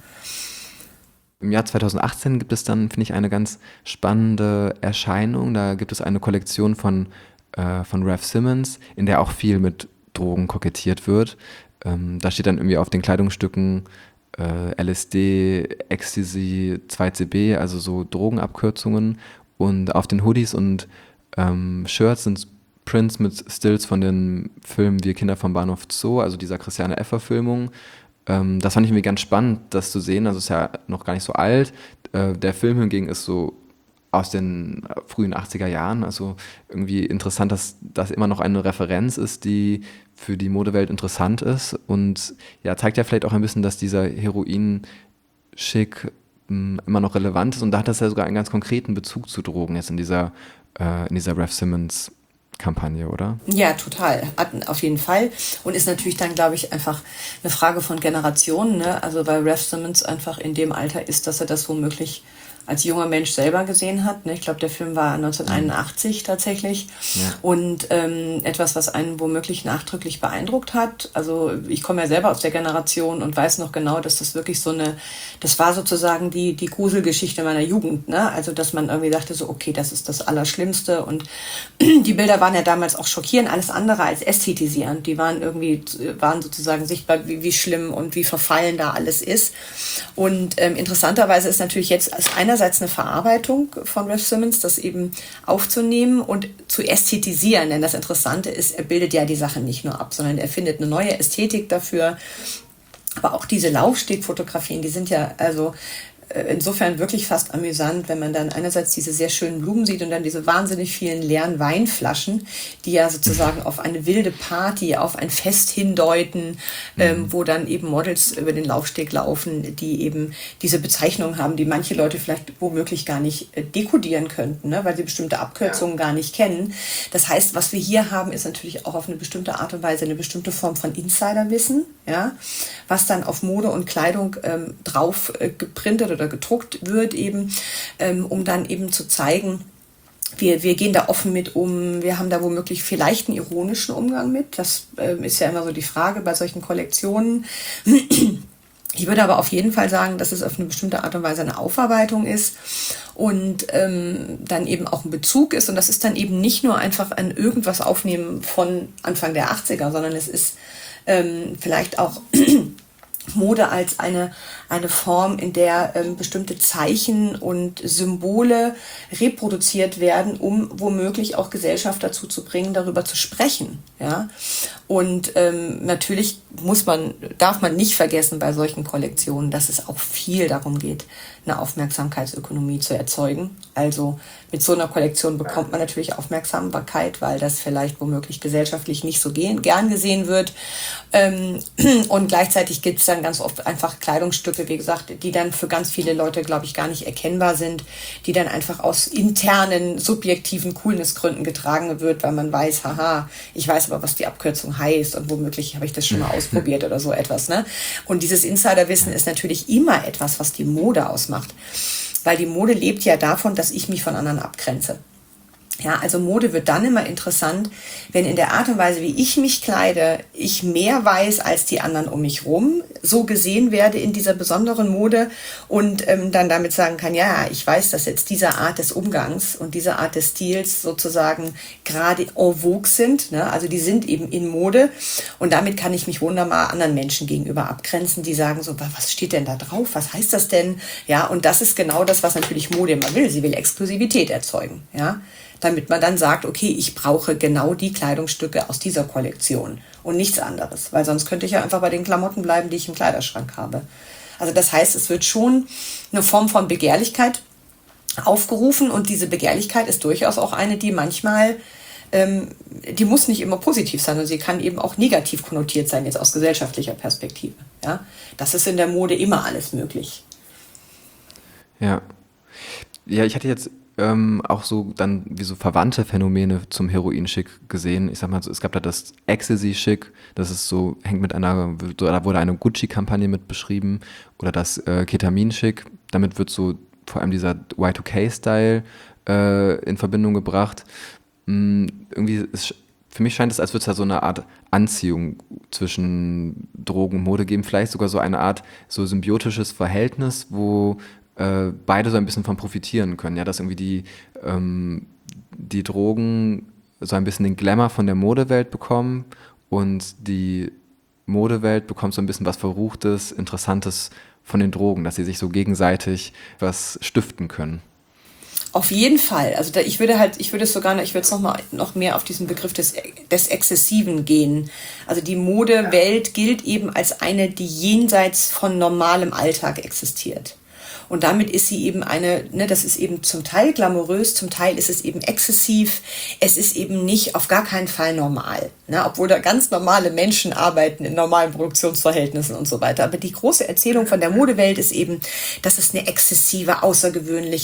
Im Jahr zweitausendachtzehn gibt es dann, finde ich, eine ganz spannende Erscheinung. Da gibt es eine Kollektion von, äh, von Raf Simons, in der auch viel mit Drogen kokettiert wird. Ähm, da steht dann irgendwie auf den Kleidungsstücken äh, L S D, Ecstasy, zwei C B, also so Drogenabkürzungen. Und auf den Hoodies und ähm, Shirts sind Prints mit Stills von den Filmen Wir Kinder vom Bahnhof Zoo, also dieser Christiane F-Verfilmung. Ähm, das fand ich irgendwie ganz spannend, das zu sehen. Also es ist ja noch gar nicht so alt. Äh, der Film hingegen ist so aus den frühen achtziger Jahren. Also irgendwie interessant, dass das immer noch eine Referenz ist, die für die Modewelt interessant ist. Und ja, zeigt ja vielleicht auch ein bisschen, dass dieser Heroin-Schick mh, immer noch relevant ist. Und da hat das ja sogar einen ganz konkreten Bezug zu Drogen jetzt in dieser äh, in dieser Raf Simons Kampagne, oder? Ja, total. Auf jeden Fall. Und ist natürlich dann, glaube ich, einfach eine Frage von Generationen. Ne? Also weil Raf Simons einfach in dem Alter ist, dass er das womöglich als junger Mensch selber gesehen hat. Ne? Ich glaube, der Film war neunzehnhunderteinundachtzig tatsächlich. Ja. Und ähm, etwas, was einen womöglich nachdrücklich beeindruckt hat. Also ich komme ja selber aus der Generation und weiß noch genau, dass das wirklich so eine, das war sozusagen die, die Gruselgeschichte meiner Jugend. Ne? Also dass man irgendwie dachte so, okay, das ist das Allerschlimmste. Und die Bilder waren ja damals auch schockierend, alles andere als ästhetisierend. Die waren irgendwie, waren sozusagen sichtbar, wie, wie schlimm und wie verfallen da alles ist. Und ähm, interessanterweise ist natürlich jetzt als einer einerseits eine Verarbeitung von Raf Simons, das eben aufzunehmen und zu ästhetisieren. Denn das Interessante ist, er bildet ja die Sachen nicht nur ab, sondern er findet eine neue Ästhetik dafür. Aber auch diese Laufstegfotografien, die sind ja also insofern wirklich fast amüsant, wenn man dann einerseits diese sehr schönen Blumen sieht und dann diese wahnsinnig vielen leeren Weinflaschen, die ja sozusagen auf eine wilde Party, auf ein Fest hindeuten, mhm. ähm, wo dann eben Models über den Laufsteg laufen, die eben diese Bezeichnung haben, die manche Leute vielleicht womöglich gar nicht äh, dekodieren könnten, ne, weil sie bestimmte Abkürzungen ja. gar nicht kennen. Das heißt, was wir hier haben, ist natürlich auch auf eine bestimmte Art und Weise eine bestimmte Form von Insiderwissen, ja, was dann auf Mode und Kleidung ähm, drauf äh, geprintet oder gedruckt wird eben, ähm, um dann eben zu zeigen, wir, wir gehen da offen mit um, wir haben da womöglich vielleicht einen ironischen Umgang mit. Das ähm, ist ja immer so die Frage bei solchen Kollektionen. Ich würde aber auf jeden Fall sagen, dass es auf eine bestimmte Art und Weise eine Aufarbeitung ist und ähm, dann eben auch ein Bezug ist. Und das ist dann eben nicht nur einfach ein irgendwas aufnehmen von Anfang der achtziger, sondern es ist ähm, vielleicht auch Mode als eine, eine Form, in der ähm, bestimmte Zeichen und Symbole reproduziert werden, um womöglich auch Gesellschaft dazu zu bringen, darüber zu sprechen. Ja? Und ähm, natürlich muss man, darf man nicht vergessen bei solchen Kollektionen, dass es auch viel darum geht, eine Aufmerksamkeitsökonomie zu erzeugen. Also mit so einer Kollektion bekommt man natürlich Aufmerksamkeit, weil das vielleicht womöglich gesellschaftlich nicht so gern, gern gesehen wird. Ähm, und gleichzeitig gibt es dann ganz oft einfach Kleidungsstücke, wie gesagt, die dann für ganz viele Leute, glaube ich, gar nicht erkennbar sind, die dann einfach aus internen, subjektiven Coolnessgründen getragen wird, weil man weiß, haha, ich weiß aber, was die Abkürzung heißt und womöglich habe ich das schon mal ausprobiert oder so etwas. Ne? Und dieses Insiderwissen ist natürlich immer etwas, was die Mode ausmacht. Weil die Mode lebt ja davon, dass ich mich von anderen abgrenze. Ja, also Mode wird dann immer interessant, wenn in der Art und Weise, wie ich mich kleide, ich mehr weiß als die anderen um mich rum, so gesehen werde in dieser besonderen Mode und ähm, dann damit sagen kann, ja, ich weiß, dass jetzt diese Art des Umgangs und diese Art des Stils sozusagen gerade en vogue sind, ne? Also die sind eben in Mode und damit kann ich mich wunderbar anderen Menschen gegenüber abgrenzen, die sagen so, was steht denn da drauf, was heißt das denn? Ja, und das ist genau das, was natürlich Mode immer will, sie will Exklusivität erzeugen, ja, damit man dann sagt, okay, ich brauche genau die Kleidungsstücke aus dieser Kollektion und nichts anderes, weil sonst könnte ich ja einfach bei den Klamotten bleiben, die ich im Kleiderschrank habe. Also das heißt, es wird schon eine Form von Begehrlichkeit aufgerufen und diese Begehrlichkeit ist durchaus auch eine, die manchmal, ähm, die muss nicht immer positiv sein, und sie kann eben auch negativ konnotiert sein, jetzt aus gesellschaftlicher Perspektive. Ja? Das ist in der Mode immer alles möglich. Ja, ja, ich hatte jetzt Ähm, auch so dann wie so verwandte Phänomene zum Heroin-Schick gesehen. Ich sag mal so, es gab da das Ecstasy-Schick, das ist so, hängt mit einer, da wurde eine Gucci-Kampagne mit beschrieben, oder das äh, Ketamin-Schick, damit wird so vor allem dieser Y zwei K-Style äh, in Verbindung gebracht. Mm, irgendwie ist, für mich scheint es, als würde es da so eine Art Anziehung zwischen Drogen und Mode geben, vielleicht sogar so eine Art so symbiotisches Verhältnis, wo beide so ein bisschen von profitieren können, ja, dass irgendwie die, ähm, die Drogen so ein bisschen den Glamour von der Modewelt bekommen und die Modewelt bekommt so ein bisschen was Verruchtes, Interessantes von den Drogen, dass sie sich so gegenseitig was stiften können. Auf jeden Fall. Also da, ich würde halt, ich würde es sogar, ich würde es noch mal noch mehr auf diesen Begriff des, des Exzessiven gehen. Also die Modewelt gilt eben als eine, die jenseits von normalem Alltag existiert. Und damit ist sie eben eine, ne, das ist eben zum Teil glamourös, zum Teil ist es eben exzessiv. Es ist eben nicht auf gar keinen Fall normal, ne, obwohl da ganz normale Menschen arbeiten in normalen Produktionsverhältnissen und so weiter. Aber die große Erzählung von der Modewelt ist eben, dass es eine exzessive, außergewöhnliche,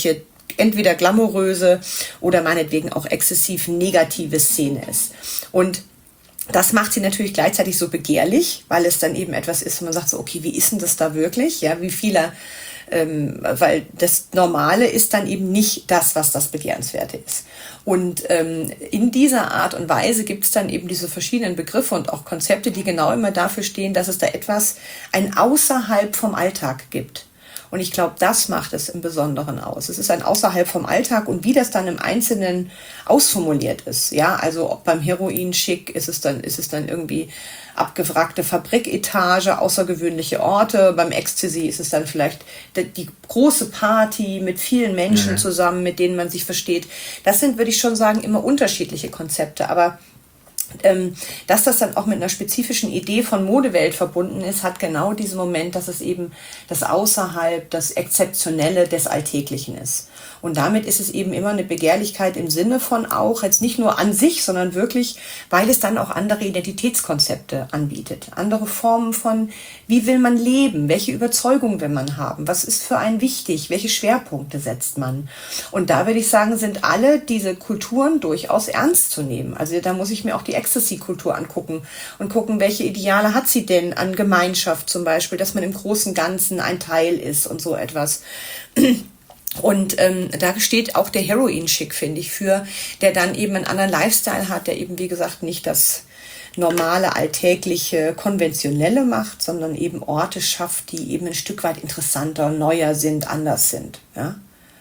entweder glamouröse oder meinetwegen auch exzessiv negative Szene ist. Und das macht sie natürlich gleichzeitig so begehrlich, weil es dann eben etwas ist, wo man sagt so, okay, wie ist denn das da wirklich? Ja, wie viele, ähm, weil das Normale ist dann eben nicht das, was das Begehrenswerte ist. Und ähm, in dieser Art und Weise gibt es dann eben diese verschiedenen Begriffe und auch Konzepte, die genau immer dafür stehen, dass es da etwas, ein Außerhalb vom Alltag gibt. Und ich glaube, das macht es im Besonderen aus. Es ist ein Außerhalb vom Alltag und wie das dann im Einzelnen ausformuliert ist. Ja, also ob beim Heroin-Schick ist es dann, ist es dann irgendwie abgewrackte Fabriketage, außergewöhnliche Orte. Beim Ecstasy ist es dann vielleicht die, die große Party mit vielen Menschen mhm. zusammen, mit denen man sich versteht. Das sind, würde ich schon sagen, immer unterschiedliche Konzepte. Aber Ähm, dass das dann auch mit einer spezifischen Idee von Modewelt verbunden ist, hat genau diesen Moment, dass es eben das Außerhalb, das Exzeptionelle des Alltäglichen ist. Und damit ist es eben immer eine Begehrlichkeit im Sinne von auch, jetzt nicht nur an sich, sondern wirklich, weil es dann auch andere Identitätskonzepte anbietet. Andere Formen von, wie will man leben, welche Überzeugungen will man haben, was ist für einen wichtig, welche Schwerpunkte setzt man. Und da würde ich sagen, sind alle diese Kulturen durchaus ernst zu nehmen. Also da muss ich mir auch die Ecstasy-Kultur angucken und gucken, welche Ideale hat sie denn an Gemeinschaft zum Beispiel, dass man im großen Ganzen ein Teil ist und so etwas. Und ähm, da steht auch der Heroin-Schick, finde ich, für, der dann eben einen anderen Lifestyle hat, der eben, wie gesagt, nicht das normale, alltägliche, konventionelle macht, sondern eben Orte schafft, die eben ein Stück weit interessanter, neuer sind, anders sind. Ja?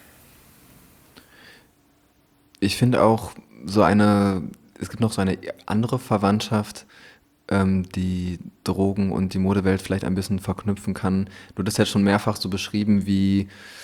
Ich finde auch so eine, es gibt noch so eine andere Verwandtschaft, ähm, die Drogen und die Modewelt vielleicht ein bisschen verknüpfen kann. Du hast jetzt schon mehrfach so beschrieben, wie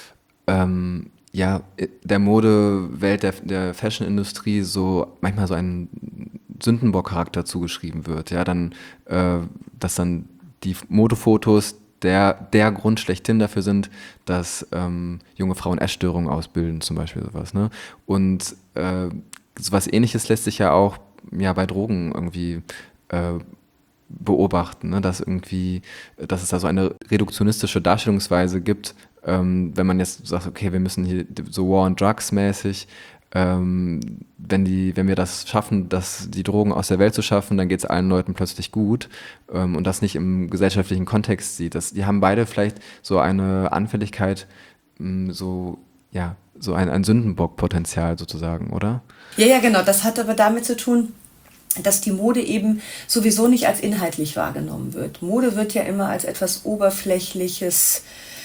ähm, ja, der Modewelt, der, der Fashion-Industrie so manchmal so ein Sündenbock-Charakter zugeschrieben wird. Ja, dann, äh, dass dann die Modefotos der, der Grund schlechthin dafür sind, dass ähm, junge Frauen Essstörungen ausbilden, zum Beispiel sowas. Ne? Und äh, sowas Ähnliches lässt sich ja auch ja, bei Drogen irgendwie äh, beobachten, ne? Dass irgendwie, dass es da so eine reduktionistische Darstellungsweise gibt, ähm, wenn man jetzt sagt, okay, wir müssen hier so War on Drugs mäßig, ähm, wenn die, wenn wir das schaffen, dass die Drogen aus der Welt zu schaffen, dann geht es allen Leuten plötzlich gut, ähm, und das nicht im gesellschaftlichen Kontext sieht. Das, die haben beide vielleicht so eine Anfälligkeit, mh, so ja, so ein, ein Sündenbock-Potenzial sozusagen, oder? Ja, ja, genau. Das hat aber damit zu tun, dass die Mode eben sowieso nicht als inhaltlich wahrgenommen wird. Mode wird ja immer als etwas Oberflächliches,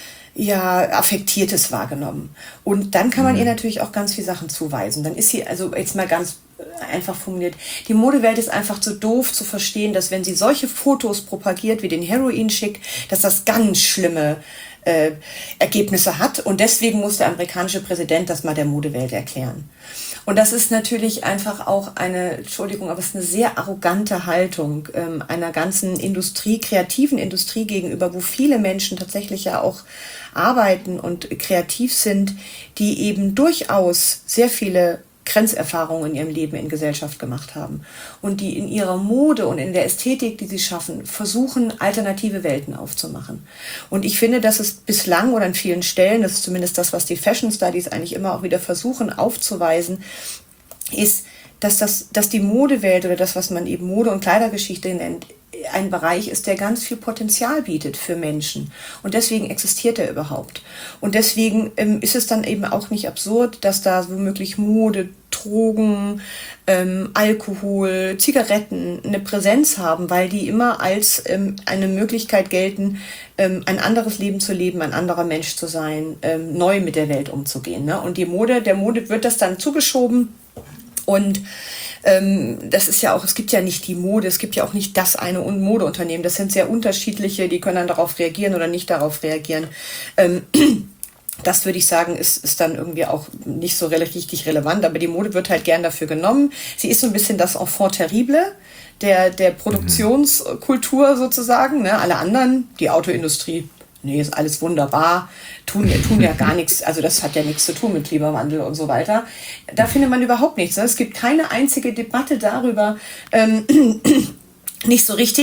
ja, Affektiertes wahrgenommen. Und dann kann man mhm. ihr natürlich auch ganz viele Sachen zuweisen. Dann ist sie, also jetzt mal ganz einfach formuliert, die Modewelt ist einfach zu doof zu verstehen, dass wenn sie solche Fotos propagiert wie den Heroin-Schick, dass das ganz schlimme äh, Ergebnisse hat. Und deswegen muss der amerikanische Präsident das mal der Modewelt erklären. Und das ist natürlich einfach auch eine, Entschuldigung, aber es ist eine sehr arrogante Haltung ähm, einer ganzen Industrie, kreativen Industrie gegenüber, wo viele Menschen tatsächlich ja auch arbeiten und kreativ sind, die eben durchaus sehr viele Grenzerfahrungen in ihrem Leben in Gesellschaft gemacht haben und die in ihrer Mode und in der Ästhetik, die sie schaffen, versuchen, alternative Welten aufzumachen. Und ich finde, dass es bislang oder an vielen Stellen, das ist zumindest das, was die Fashion Studies eigentlich immer auch wieder versuchen aufzuweisen, ist, dass, das, dass die Modewelt oder das, was man eben Mode- und Kleidergeschichte nennt, ein Bereich ist, der ganz viel Potenzial bietet für Menschen. Und deswegen existiert er überhaupt. Und deswegen ähm, ist es dann eben auch nicht absurd, dass da womöglich Mode, Drogen, ähm, Alkohol, Zigaretten eine Präsenz haben, weil die immer als ähm, eine Möglichkeit gelten, ähm, ein anderes Leben zu leben, ein anderer Mensch zu sein, ähm, neu mit der Welt umzugehen. Ne? Und die Mode, der Mode wird das dann zugeschoben. Und ähm, das ist ja auch, es gibt ja nicht die Mode, es gibt ja auch nicht das eine Modeunternehmen. Das sind sehr unterschiedliche, die können dann darauf reagieren oder nicht darauf reagieren. Ähm, das würde ich sagen, ist, ist dann irgendwie auch nicht so richtig relevant, aber die Mode wird halt gern dafür genommen. Sie ist so ein bisschen das Enfant terrible der, der Produktionskultur sozusagen. Ne? Alle anderen, die Autoindustrie, nee, ist alles wunderbar, tun, tun ja gar nichts, also das hat ja nichts zu tun mit Klimawandel und so weiter. Da findet man überhaupt nichts. Ne? Es gibt keine einzige Debatte darüber, ähm, nicht so richtig,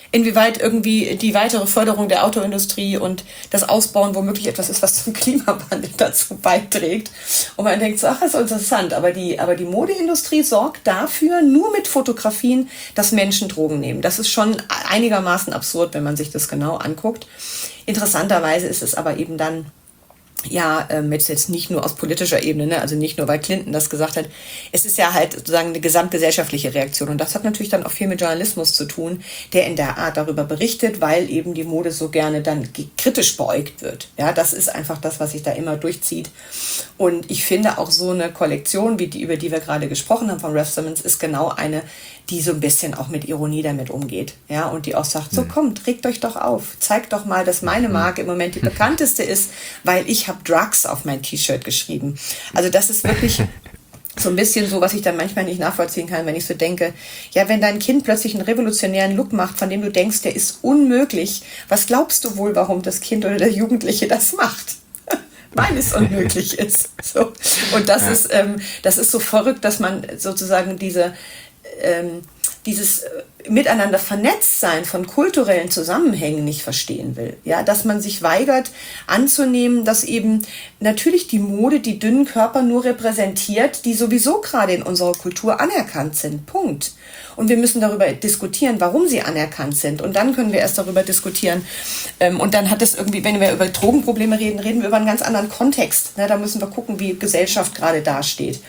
inwieweit irgendwie die weitere Förderung der Autoindustrie und das Ausbauen womöglich etwas ist, was zum Klimawandel dazu beiträgt. Und man denkt so, ach, das ist interessant, aber die, aber die Modeindustrie sorgt dafür, nur mit Fotografien, dass Menschen Drogen nehmen. Das ist schon einigermaßen absurd, wenn man sich das genau anguckt. Interessanterweise ist es aber eben dann, ja, ähm, jetzt, jetzt nicht nur aus politischer Ebene, ne? Also nicht nur, weil Clinton das gesagt hat. Es ist ja halt sozusagen eine gesamtgesellschaftliche Reaktion. Und das hat natürlich dann auch viel mit Journalismus zu tun, der in der Art darüber berichtet, weil eben die Mode so gerne dann kritisch beäugt wird. Ja, das ist einfach das, was sich da immer durchzieht. Und ich finde auch so eine Kollektion, wie die, über die wir gerade gesprochen haben von Raf Simons, ist genau eine, die so ein bisschen auch mit Ironie damit umgeht. Ja, und die auch sagt, so kommt, regt euch doch auf. Zeigt doch mal, dass meine Marke im Moment die bekannteste ist, weil ich habe Drugs auf mein T-Shirt geschrieben. Also das ist wirklich so ein bisschen so, was ich dann manchmal nicht nachvollziehen kann, wenn ich so denke, ja, wenn dein Kind plötzlich einen revolutionären Look macht, von dem du denkst, der ist unmöglich, was glaubst du wohl, warum das Kind oder der Jugendliche das macht? Weil es unmöglich ist. So. Und das, ja. ist, ähm, das ist so verrückt, dass man sozusagen diese ähm, dieses miteinander Vernetztsein von kulturellen Zusammenhängen nicht verstehen will. Ja, dass man sich weigert anzunehmen, dass eben natürlich die Mode die dünnen Körper nur repräsentiert, die sowieso gerade in unserer Kultur anerkannt sind. Punkt. Und wir müssen darüber diskutieren, warum sie anerkannt sind. Und dann können wir erst darüber diskutieren. Und dann hat es irgendwie, wenn wir über Drogenprobleme reden, reden wir über einen ganz anderen Kontext. Da müssen wir gucken, wie Gesellschaft gerade dasteht.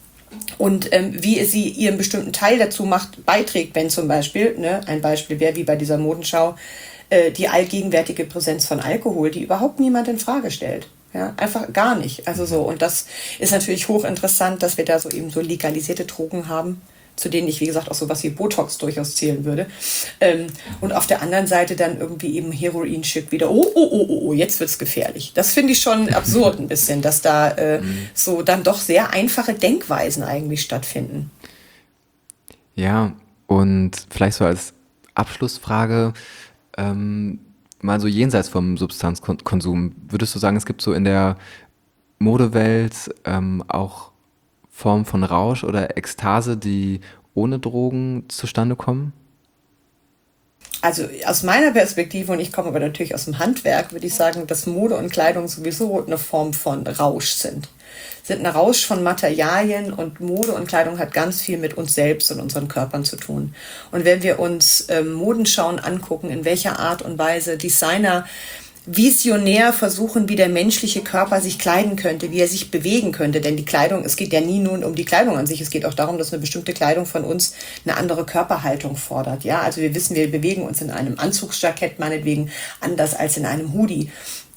Und ähm, wie sie ihren bestimmten Teil dazu macht, beiträgt, wenn zum Beispiel, ne, ein Beispiel wäre wie bei dieser Modenschau, äh, die allgegenwärtige Präsenz von Alkohol, die überhaupt niemand in Frage stellt. Ja, einfach gar nicht. Also so, und das ist natürlich hochinteressant, dass wir da so eben so legalisierte Drogen haben, zu denen ich, wie gesagt, auch sowas wie Botox durchaus zählen würde. Ähm, und auf der anderen Seite dann irgendwie eben Heroin-Shit wieder, oh, oh, oh, oh, oh, jetzt wird's gefährlich. Das finde ich schon absurd ein bisschen, dass da äh, mhm. so dann doch sehr einfache Denkweisen eigentlich stattfinden. Ja, und vielleicht so als Abschlussfrage, ähm, mal so jenseits vom Substanzkonsum, würdest du sagen, es gibt so in der Modewelt ähm, auch Form von Rausch oder Ekstase, die ohne Drogen zustande kommen? Also aus meiner Perspektive, und ich komme aber natürlich aus dem Handwerk, würde ich sagen, dass Mode und Kleidung sowieso eine Form von Rausch sind. Sind ein Rausch von Materialien, und Mode und Kleidung hat ganz viel mit uns selbst und unseren Körpern zu tun. Und wenn wir uns ähm, Modenschauen angucken, in welcher Art und Weise Designer visionär versuchen, wie der menschliche Körper sich kleiden könnte, wie er sich bewegen könnte. Denn die Kleidung, es geht ja nie nur um die Kleidung an sich, es geht auch darum, dass eine bestimmte Kleidung von uns eine andere Körperhaltung fordert. Ja, also wir wissen, wir bewegen uns in einem Anzugsjackett meinetwegen anders als in einem Hoodie.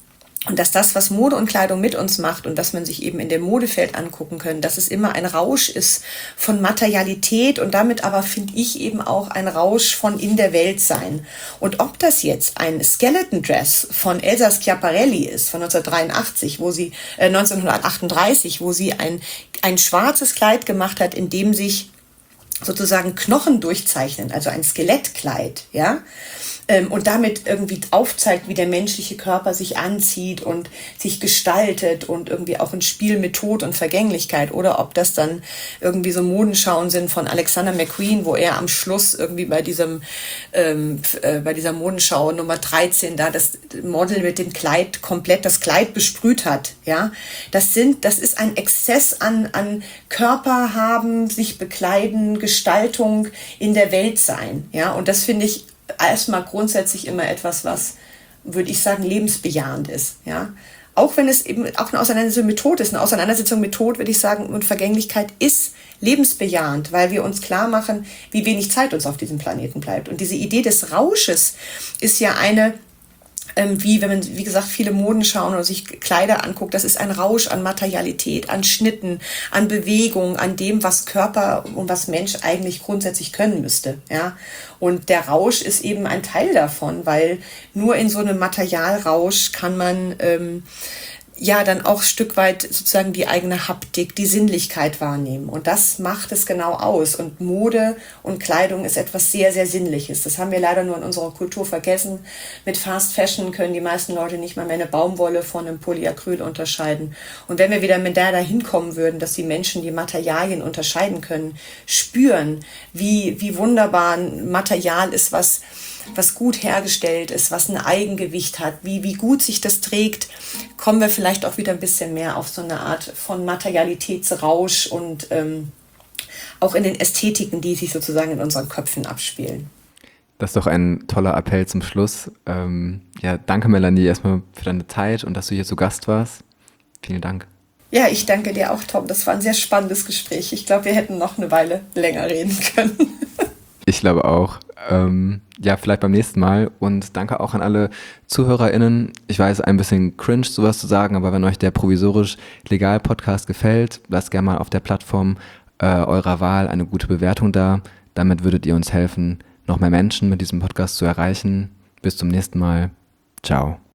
Und dass das, was Mode und Kleidung mit uns macht, und dass man sich eben in dem Modefeld angucken können, dass es immer ein Rausch ist von Materialität und damit aber, finde ich, eben auch ein Rausch von in der Welt sein. Und ob das jetzt ein Skeleton Dress von Elsa Schiaparelli ist, von neunzehnhundertdreiundachtzig, wo sie, äh, neunzehnhundertachtunddreißig, wo sie ein, ein schwarzes Kleid gemacht hat, in dem sich sozusagen Knochen durchzeichnen, also ein Skelettkleid, ja, und damit irgendwie aufzeigt, wie der menschliche Körper sich anzieht und sich gestaltet und irgendwie auch ein Spiel mit Tod und Vergänglichkeit, oder ob das dann irgendwie so Modenschauen sind von Alexander McQueen, wo er am Schluss irgendwie bei diesem ähm, äh, bei dieser Modenschau Nummer dreizehn da das Model mit dem Kleid komplett das Kleid besprüht hat, ja, das sind, das ist ein Exzess an an Körper haben, sich bekleiden, Gestaltung in der Welt sein, ja, und das finde ich erstmal grundsätzlich immer etwas, was, würde ich sagen, lebensbejahend ist. Ja? Auch wenn es eben auch eine Auseinandersetzung mit Tod ist. Eine Auseinandersetzung mit Tod, würde ich sagen, und Vergänglichkeit ist lebensbejahend, weil wir uns klar machen, wie wenig Zeit uns auf diesem Planeten bleibt. Und diese Idee des Rausches ist ja eine, wie, wenn man, wie gesagt, viele Moden schauen oder sich Kleider anguckt, das ist ein Rausch an Materialität, an Schnitten, an Bewegung, an dem, was Körper und was Mensch eigentlich grundsätzlich können müsste, ja. Und der Rausch ist eben ein Teil davon, weil nur in so einem Materialrausch kann man, ähm, ja, dann auch ein Stück weit sozusagen die eigene Haptik, die Sinnlichkeit wahrnehmen. Und das macht es genau aus. Und Mode und Kleidung ist etwas sehr, sehr Sinnliches. Das haben wir leider nur in unserer Kultur vergessen. Mit Fast Fashion können die meisten Leute nicht mal mehr eine Baumwolle von einem Polyacryl unterscheiden. Und wenn wir wieder mit der dahin kommen würden, dass die Menschen die Materialien unterscheiden können, spüren, wie, wie wunderbar ein Material ist, was was gut hergestellt ist, was ein Eigengewicht hat, wie, wie gut sich das trägt, kommen wir vielleicht auch wieder ein bisschen mehr auf so eine Art von Materialitätsrausch und ähm, auch in den Ästhetiken, die sich sozusagen in unseren Köpfen abspielen. Das ist doch ein toller Appell zum Schluss. Ähm, ja, danke Melanie erstmal für deine Zeit und dass du hier zu Gast warst. Vielen Dank. Ja, ich danke dir auch, Tom. Das war ein sehr spannendes Gespräch. Ich glaube, wir hätten noch eine Weile länger reden können. Ich glaube auch. Ähm, ja, vielleicht beim nächsten Mal. Und danke auch an alle ZuhörerInnen. Ich weiß, ein bisschen cringe, sowas zu sagen, aber wenn euch der provisorisch legal Podcast gefällt, lasst gerne mal auf der Plattform äh, eurer Wahl eine gute Bewertung da. Damit würdet ihr uns helfen, noch mehr Menschen mit diesem Podcast zu erreichen. Bis zum nächsten Mal. Ciao.